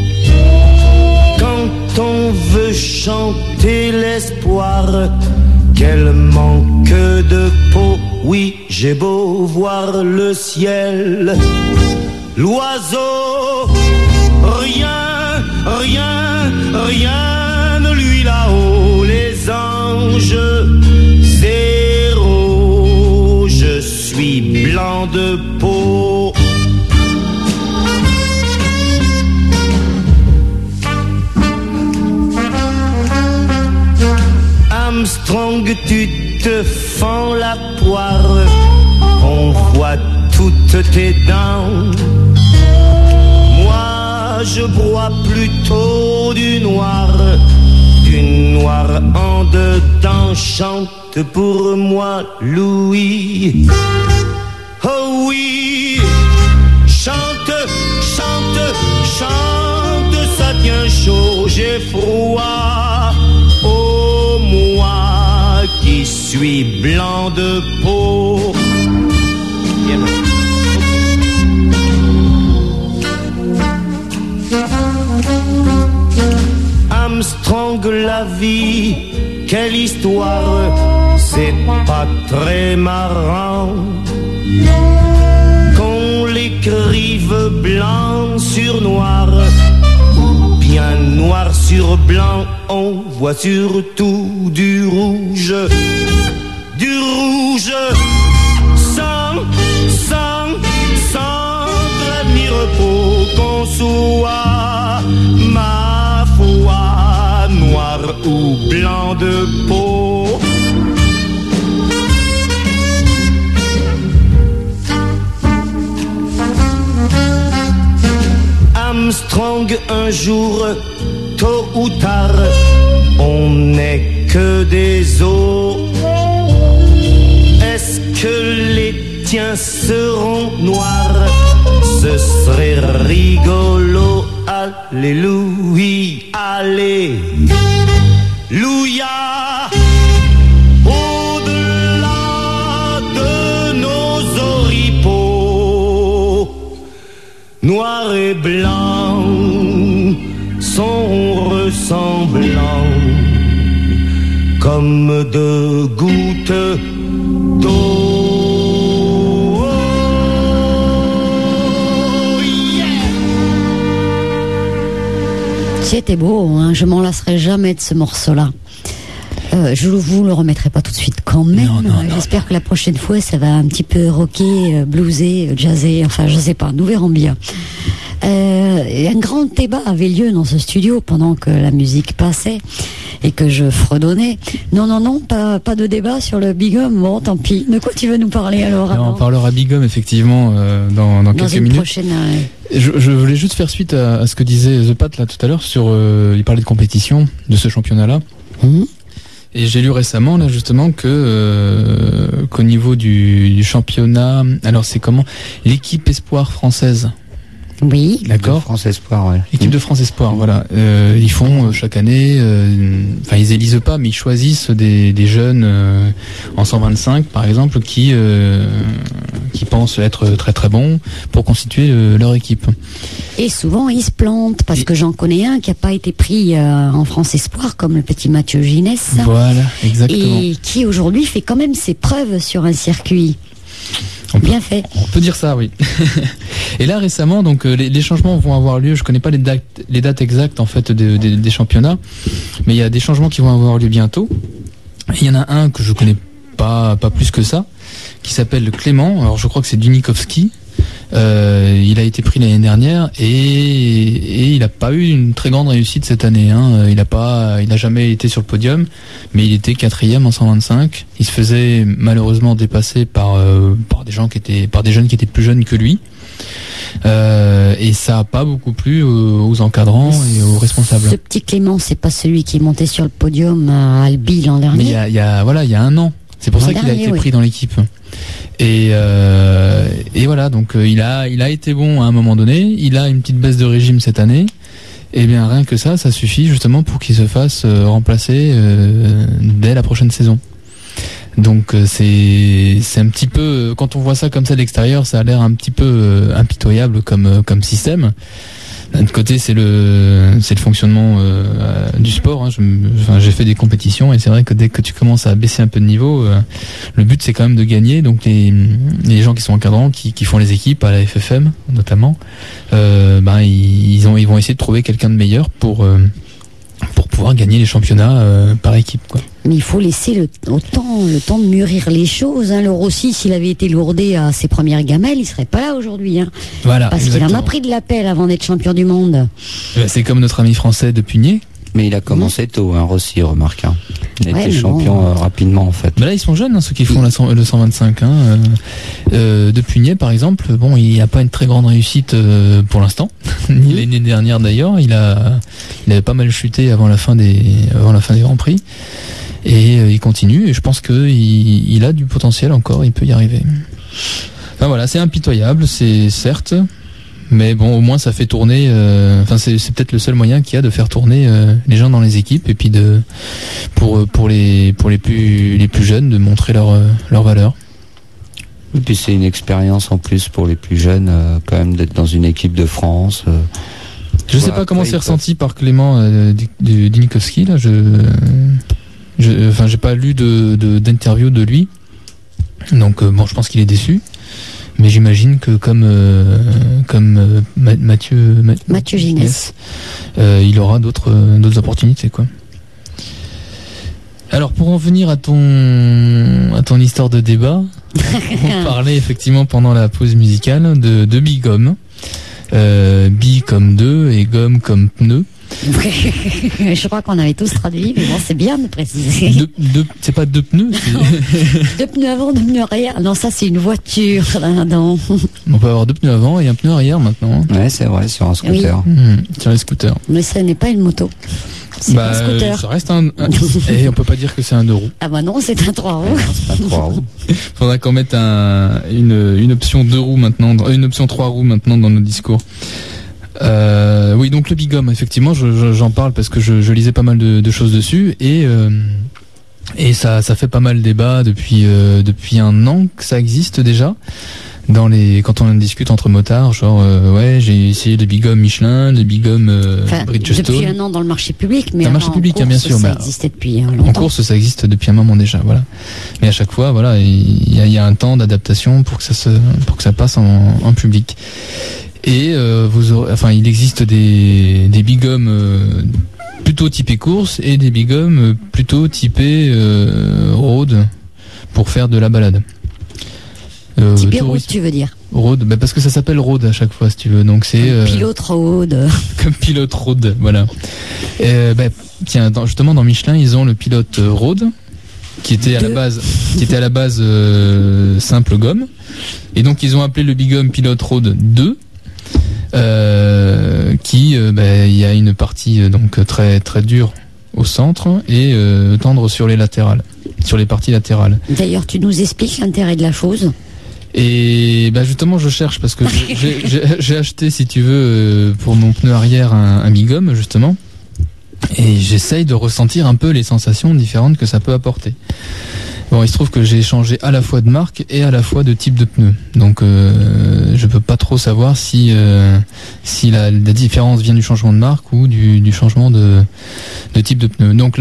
Quand on veut chanter l'espoir, quel manque de peau. Oui, j'ai beau voir le ciel, l'oiseau, rien, rien, rien ne lui là-haut. Les anges, je suis blanc de peau. Armstrong, tu te fends la poire, on voit toutes tes dents. Moi, je broie plutôt du noir en dedans. Chante pour moi, Louis. Oh oui, chante, chante, chante, ça tient chaud, j'ai froid. Oh moi qui suis blanc de peau. Armstrong, la vie, quelle histoire, c'est pas très marrant qu'on l'écrive blanc sur noir, ou bien noir sur blanc. On voit surtout du rouge, sans trêve ni repos, qu'on soit ma foi noir ou blanc de peau. Armstrong, un jour, tôt ou tard, on n'est que des os. Est-ce que les tiens seront noirs? Ce serait rigolo. Alléluia, alléluia. Au-delà de nos oripeaux, noir et blanc sont ressemblants comme deux gouttes d'eau. C'était beau, hein, je m'en lasserai jamais de ce morceau-là. Je vous le remettrai pas tout de suite quand même. Non, j'espère que la prochaine fois ça va un petit peu rocker, blueser, jazzer, enfin je sais pas, nous verrons bien. Un grand débat avait lieu dans ce studio pendant que la musique passait et que je fredonnais. Non, pas de débat sur le Big Hum. Bon, tant pis. De quoi tu veux nous parler alors? On parlera Big Hum effectivement dans quelques minutes. Prochaine, je voulais juste faire suite à ce que disait The Pat là tout à l'heure sur il parlait de compétition de ce championnat-là. Et j'ai lu récemment là justement que qu'au niveau du championnat, alors c'est comment l'équipe espoir française Oui. D'accord. France Espoir, ouais. Équipe de France Espoir, voilà. Ils font chaque année, enfin ils élisent pas, mais ils choisissent des jeunes en 125 par exemple qui pensent être très très bons pour constituer leur équipe. Et souvent ils se plantent parce que j'en connais un qui a pas été pris en France Espoir comme le petit Mathieu Ginès. Voilà, exactement. Et qui aujourd'hui fait quand même ses preuves sur un circuit. Bien fait. On peut dire ça, oui. Et là récemment, donc les changements vont avoir lieu. Je connais pas les dates exactes en fait des championnats, mais il y a des changements qui vont avoir lieu bientôt. Il y en a un que je connais pas plus que ça, qui s'appelle Clément. Alors je crois que c'est Dunikowski. Il a été pris l'année dernière et il n'a pas eu une très grande réussite cette année. Hein. Il a jamais été sur le podium, mais il était 4e en 125. Il se faisait malheureusement dépasser par des jeunes qui étaient plus jeunes que lui. Et ça a pas beaucoup plu aux encadrants et aux responsables. Ce petit Clément, c'est pas celui qui est monté sur le podium à Albi l'an dernier. Mais il y a un an. C'est pour ça qu'il a été pris dans l'équipe. Et voilà, donc il a été bon à un moment donné. Il a une petite baisse de régime cette année. Et bien rien que ça suffit justement pour qu'il se fasse remplacer dès la prochaine saison. Donc c'est un petit peu, quand on voit ça comme ça de l'extérieur, ça a l'air un petit peu impitoyable comme système. D'un autre côté, c'est le fonctionnement du sport. Hein. J'ai fait des compétitions et c'est vrai que dès que tu commences à baisser un peu de niveau, le but c'est quand même de gagner. Donc les gens qui sont encadrants, qui font les équipes à la FFM notamment, ils vont essayer de trouver quelqu'un de meilleur pour pouvoir gagner les championnats par équipe, quoi. Mais il faut laisser le temps de mûrir les choses. Hein. Le Rossi, s'il avait été lourdé à ses premières gamelles, il serait pas là aujourd'hui. Hein. Voilà, parce qu'il en a pris de la pelle avant d'être champion du monde. C'est comme notre ami français de Pugné. Mais il a commencé tôt, hein, Rossi, remarque. Hein. Il a été champion rapidement, en fait. Bah là, ils sont jeunes, hein, ceux qui font le 125. Hein. De Pugné, par exemple, bon, il n'a pas une très grande réussite pour l'instant. Ni l'année dernière, d'ailleurs. Il avait pas mal chuté avant la fin des Grands Prix. Et il continue. Et je pense qu'il a du potentiel encore. Il peut y arriver. Enfin voilà, c'est impitoyable, c'est certes. Mais bon, au moins ça fait tourner. C'est peut-être le seul moyen qu'il y a de faire tourner les gens dans les équipes et puis pour les plus jeunes de montrer leur valeur. Et puis c'est une expérience en plus pour les plus jeunes quand même d'être dans une équipe de France. Je sais pas comment c'est ressenti par Clément Dunikowski là. J'ai pas lu d'interview de lui. Donc bon, je pense qu'il est déçu. Mais j'imagine que comme Mathieu Ginès, il aura d'autres opportunités, quoi. Alors pour en venir à ton histoire de débat, on parlait effectivement pendant la pause musicale de bigum, bi comme deux et gomme comme pneu. Je crois qu'on avait tous traduit, mais bon, c'est bien de préciser. C'est pas deux pneus. Deux pneus avant, deux pneus arrière. Non, ça c'est une voiture. Non. On peut avoir deux pneus avant et un pneu arrière maintenant. Ouais, c'est vrai, sur un scooter. Oui. Sur les scooters. Mais ça n'est pas une moto. C'est un scooter. Ça reste et on peut pas dire que c'est un 2 roues. Ah bah non, c'est un 3 roues. C'est un 3 roues. Faudra qu'on mette une option 2 roues maintenant, une option 3 roues maintenant dans nos discours. Oui, donc le bigum, effectivement, j'en parle parce que je lisais pas mal de choses dessus et ça fait pas mal débat depuis un an que ça existe déjà. Quand on discute entre motards, genre j'ai essayé le bigum Michelin, le bigum Bridgestone. Depuis un an dans le marché public, mais dans le marché public, course, bien sûr, ça existait depuis longtemps. En course, ça existe depuis un moment déjà, voilà. Mais à chaque fois, voilà, il y a un temps d'adaptation pour que ça passe en public. Et il existe des bigums plutôt typés course et des bigums plutôt typés road pour faire de la balade. Typé road, tu veux dire? Road, parce que ça s'appelle road à chaque fois, si tu veux. Donc c'est pilote road. Comme pilote road, voilà. Tiens, justement dans Michelin, ils ont le pilote road qui était à la base simple gomme. Et donc ils ont appelé le bigum pilote road 2. Il y a une partie donc très très dure au centre et tendre sur les parties latérales. D'ailleurs, tu nous expliques l'intérêt de la chose. Et bah justement je cherche parce que j'ai acheté, si tu veux, pour mon pneu arrière un bigum justement, et j'essaye de ressentir un peu les sensations différentes que ça peut apporter. Bon, il se trouve que j'ai changé à la fois de marque et à la fois de type de pneu, donc je peux pas trop savoir si la différence vient du changement de marque ou du changement de type de pneu. Donc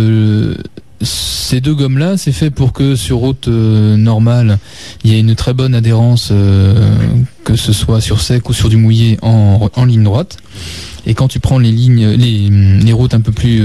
ces deux gommes-là, c'est fait pour que sur route normale, il y ait une très bonne adhérence, que ce soit sur sec ou sur du mouillé en ligne droite. Et quand tu prends les routes un peu plus,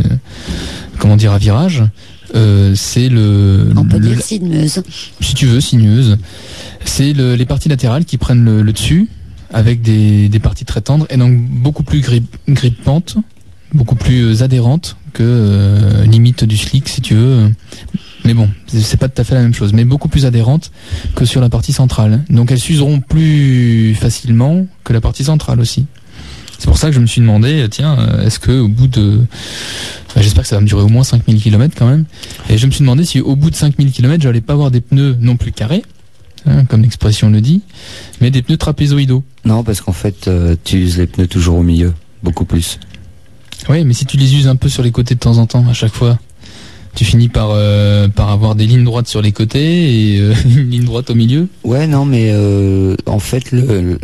à virage, c'est on peut dire sinueuse. Si tu veux, sinueuse. C'est les parties latérales qui prennent le dessus, avec des parties très tendres, et donc beaucoup plus grippantes, beaucoup plus adhérentes que limite du slick, si tu veux. Mais bon, c'est pas tout à fait la même chose, mais beaucoup plus adhérente que sur la partie centrale. Donc elles s'useront plus facilement que la partie centrale aussi. C'est pour ça que je me suis demandé, tiens, est-ce que au bout de... j'espère que ça va me durer au moins 5000 km quand même. Et je me suis demandé si au bout de 5000 km, j'allais pas avoir des pneus non plus carrés, comme l'expression le dit, mais des pneus trapézoïdaux. Non, parce qu'en fait, tu uses les pneus toujours au milieu, beaucoup plus. Oui, mais si tu les uses un peu sur les côtés de temps en temps, à chaque fois, tu finis par avoir des lignes droites sur les côtés et une ligne droite au milieu. Ouais, non, mais en fait,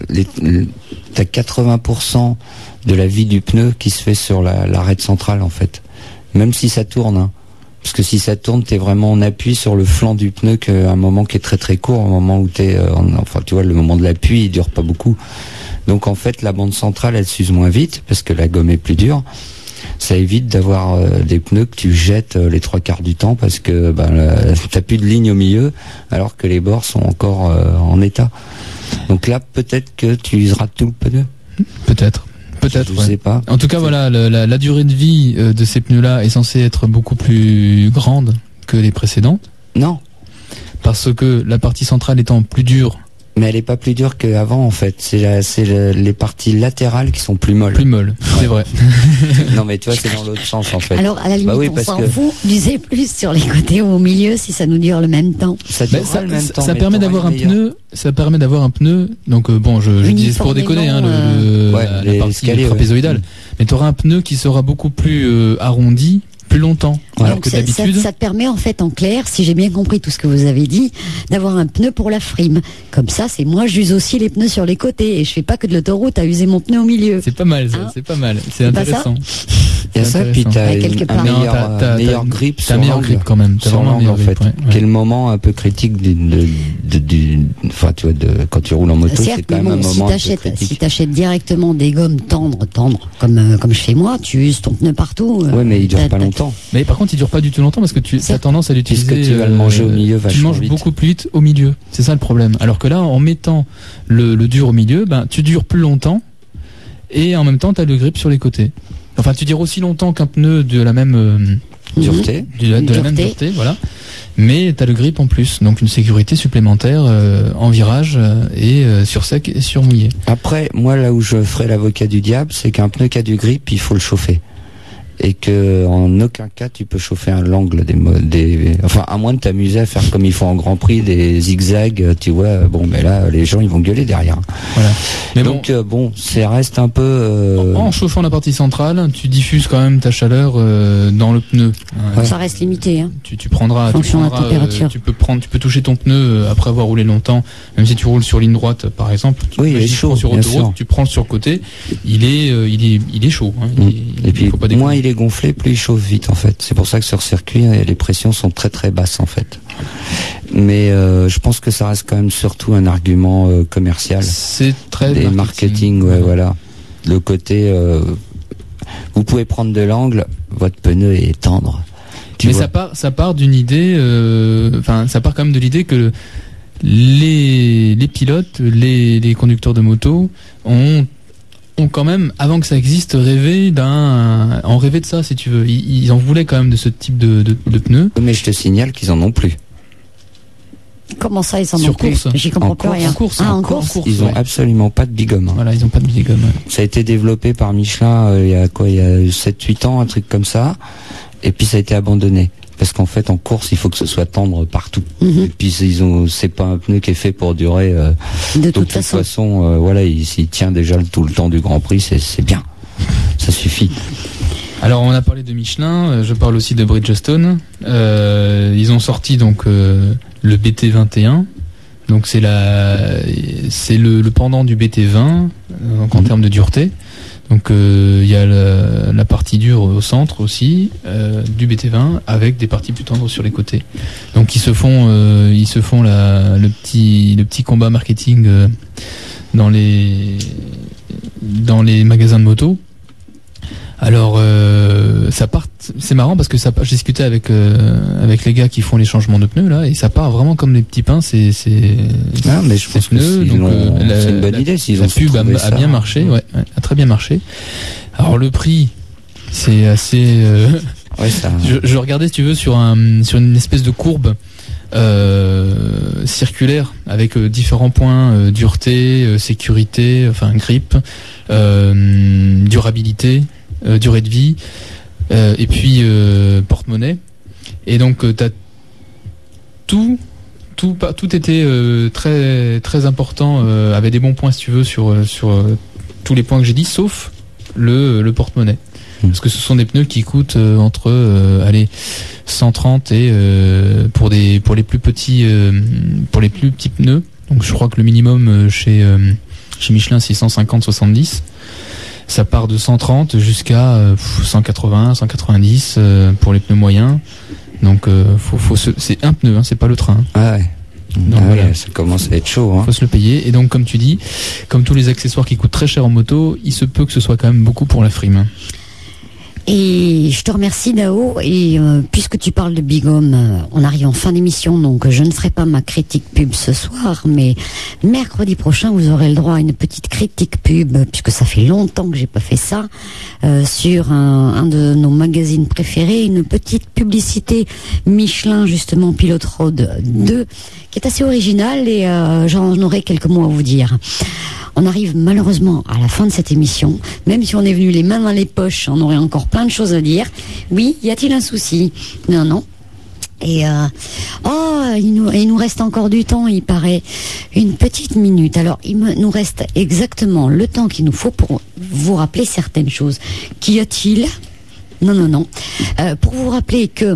t'as 80% de la vie du pneu qui se fait sur l'arête centrale, en fait. Même si ça tourne, hein. Parce que si ça tourne, t'es vraiment en appui sur le flanc du pneu, qu'à un moment qui est très très court, un moment où t'es, tu vois, le moment de l'appui, il dure pas beaucoup. Donc en fait, la bande centrale, elle s'use moins vite parce que la gomme est plus dure. Ça évite d'avoir des pneus que tu jettes les 3/4 du temps parce que t'as plus de ligne au milieu alors que les bords sont encore en état. Donc là, peut-être que tu useras tout le pneu. Peut-être. Je sais pas. En tout cas, voilà, la durée de vie de ces pneus-là est censée être beaucoup plus grande que les précédentes. Non. Parce que la partie centrale étant plus dure. Mais elle est pas plus dure qu'avant, en fait. C'est les parties latérales qui sont plus molles. Plus molles, c'est vrai. Non, mais tu vois, c'est dans l'autre sens, en fait. Alors, à la limite, on s'en fout d'user plus sur les côtés ou au milieu si ça nous dure le même temps. Ça permet d'avoir un pneu. Ça permet d'avoir un pneu. Donc bon, je disais pour déconner, la partie trapézoïdale. Mais tu auras un pneu qui sera beaucoup plus arrondi, plus longtemps. Alors donc que d'habitude, ça te permet en fait, en clair, si j'ai bien compris tout ce que vous avez dit, d'avoir un pneu pour la frime. Comme ça, c'est moi, j'use aussi les pneus sur les côtés et je fais pas que de l'autoroute à user mon pneu au milieu. C'est pas mal, ça. C'est pas mal. C'est intéressant. Il y a ça, puis t'as un meilleur grip sur l'angle quand même. Sur l'angle, en fait. Quel moment un peu critique enfin, tu vois, quand tu roules en moto, certes, c'est quand même un moment un peu critique. Si t'achètes directement des gommes tendres, comme je fais moi, tu uses ton pneu partout. Ouais, mais il dure pas longtemps. Mais par contre, il dure pas du tout longtemps parce que tu as tendance à l'utiliser. Puisque tu vas le manger au milieu vachement vite. Tu manges beaucoup plus vite au milieu. C'est ça le problème. Alors que là, en mettant le dur au milieu, tu dures plus longtemps et en même temps, tu as le grip sur les côtés. Enfin, tu dures aussi longtemps qu'un pneu de la même dureté, de la même dureté, voilà. Mais tu as le grip en plus, donc une sécurité supplémentaire en virage et sur sec et sur mouillé. Après, moi, là où je ferai l'avocat du diable, c'est qu'un pneu qui a du grip, il faut le chauffer. Et que en aucun cas tu peux chauffer l'angle enfin à moins de t'amuser à faire comme ils font en Grand Prix des zigzags, tu vois. Bon, mais là les gens ils vont gueuler derrière. Voilà. Mais donc bon, ça reste un peu. En chauffant la partie centrale, tu diffuses quand même ta chaleur dans le pneu. Ouais. Ça reste limité. Hein. Tu prendras. Fonction de la température. Tu peux toucher ton pneu après avoir roulé longtemps, même si tu roules sur ligne droite par exemple. Oui, il est chaud. Sur autoroute, tu prends sur le côté, il est chaud. Hein. Et puis moins il est gonflé, plus il chauffe vite en fait. C'est pour ça que sur circuit les pressions sont très très basses en fait. Mais je pense que ça reste quand même surtout un argument commercial. C'est très marketing, ouais, voilà. Le côté vous pouvez prendre de l'angle, votre pneu est tendre. Mais ça part d'une idée, ça part quand même de l'idée que les pilotes, les conducteurs de moto ont quand même, avant que ça existe, rêvé de ça, si tu veux. Ils en voulaient quand même de ce type de pneus. Mais je te signale qu'ils en ont plus. Comment ça, ils en ont plus? J'y comprends plus rien. En course. Ils ont absolument pas de bigum. Voilà, ils ont pas de bigum. Ça a été développé par Michelin il y a 7-8 ans, un truc comme ça. Et puis ça a été abandonné. parce qu'en fait en course il faut que ce soit tendre partout. Mhm. Et puis c'est pas un pneu qui est fait pour durer. De toute toute façon. Voilà, s'il tient déjà tout le temps du Grand Prix, c'est bien, ça suffit. Alors on a parlé de Michelin, je parle aussi de Bridgestone. Ils ont sorti donc le BT21. Donc c'est le pendant du BT20 donc en termes de dureté. Donc il y a la partie dure au centre aussi du BT20 avec des parties plus tendres sur les côtés. Donc ils se font le petit combat marketing dans les magasins de moto. Alors ça part, c'est marrant parce que j'ai discuté avec les gars qui font les changements de pneus là et ça part vraiment comme des petits pains. Non, mais je pense que c'est une bonne idée. La pub a bien marché, ouais, a très bien marché. Alors le prix, c'est assez. Ouais, ça. Je regardais si tu veux sur une espèce de courbe circulaire avec différents points dureté, sécurité, enfin grip, durabilité. Durée de vie et puis porte-monnaie et donc t'as tout était très très important avait des bons points si tu veux sur tous les points que j'ai dit sauf le porte-monnaie parce que ce sont des pneus qui coûtent entre 130 et pour les plus petits pneus donc je crois que le minimum chez Michelin c'est 150-70. Ça part de 130 jusqu'à 180, 190 pour les pneus moyens. Donc c'est un pneu, hein, c'est pas le train. Ah ouais. Donc, voilà. Ça commence à être chaud. Hein. Faut se le payer. Et donc comme tu dis, comme tous les accessoires qui coûtent très cher en moto, il se peut que ce soit quand même beaucoup pour la frime. Et je te remercie Dao et puisque tu parles de Big Home, on arrive en fin d'émission donc je ne ferai pas ma critique pub ce soir mais mercredi prochain vous aurez le droit à une petite critique pub puisque ça fait longtemps que j'ai pas fait ça sur un de nos magazines préférés, une petite publicité Michelin justement Pilot Road 2 qui est assez originale et j'en aurai quelques mots à vous dire. On arrive malheureusement à la fin de cette émission. Même si on est venu les mains dans les poches, on aurait encore plein de choses à dire. Oui, y a-t-il un souci ? Non. Et il nous reste encore du temps, il paraît. Une petite minute. Alors, nous reste exactement le temps qu'il nous faut pour vous rappeler certaines choses. Qu'y a-t-il ? Non. Pour vous rappeler que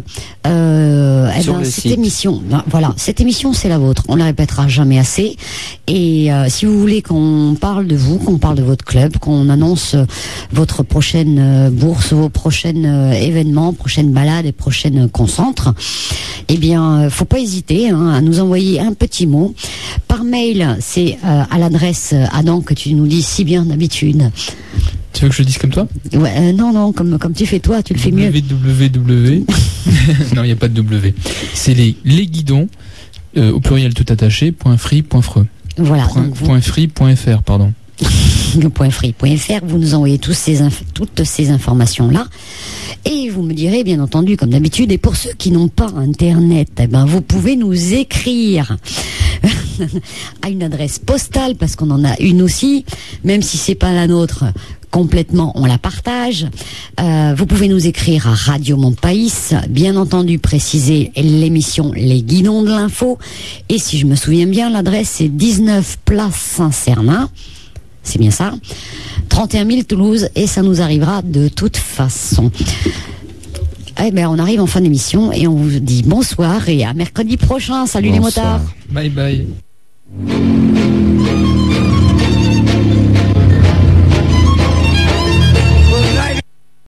cette émission, cette émission c'est la vôtre. On la répétera jamais assez. Et si vous voulez qu'on parle de vous, qu'on parle de votre club, qu'on annonce votre prochaine bourse, vos prochains événements, prochaines balades et prochaines concentres, eh bien, faut pas hésiter à nous envoyer un petit mot par mail. C'est à l'adresse Adam que tu nous dis si bien d'habitude. Tu veux que je le dise comme toi ? Ouais, non, comme tu fais toi, tu le fais mieux. www. Non, il n'y a pas de W. C'est les guidons, au pluriel tout attaché, .free.fr. Voilà. .free.fr, pardon. Le .free.fr, vous nous envoyez toutes ces informations-là. Et vous me direz, bien entendu, comme d'habitude, et pour ceux qui n'ont pas Internet, vous pouvez nous écrire à une adresse postale, parce qu'on en a une aussi, même si c'est pas la nôtre, complètement, on la partage. Vous pouvez nous écrire à Radio Montpaïs, bien entendu préciser l'émission Les Guidons de l'Info. Et si je me souviens bien, l'adresse c'est 19 Place Saint-Cernin. C'est bien ça. 31 000 Toulouse et ça nous arrivera de toute façon. On arrive en fin d'émission et on vous dit bonsoir et à mercredi prochain. Salut bonsoir. Les motards. Bye bye.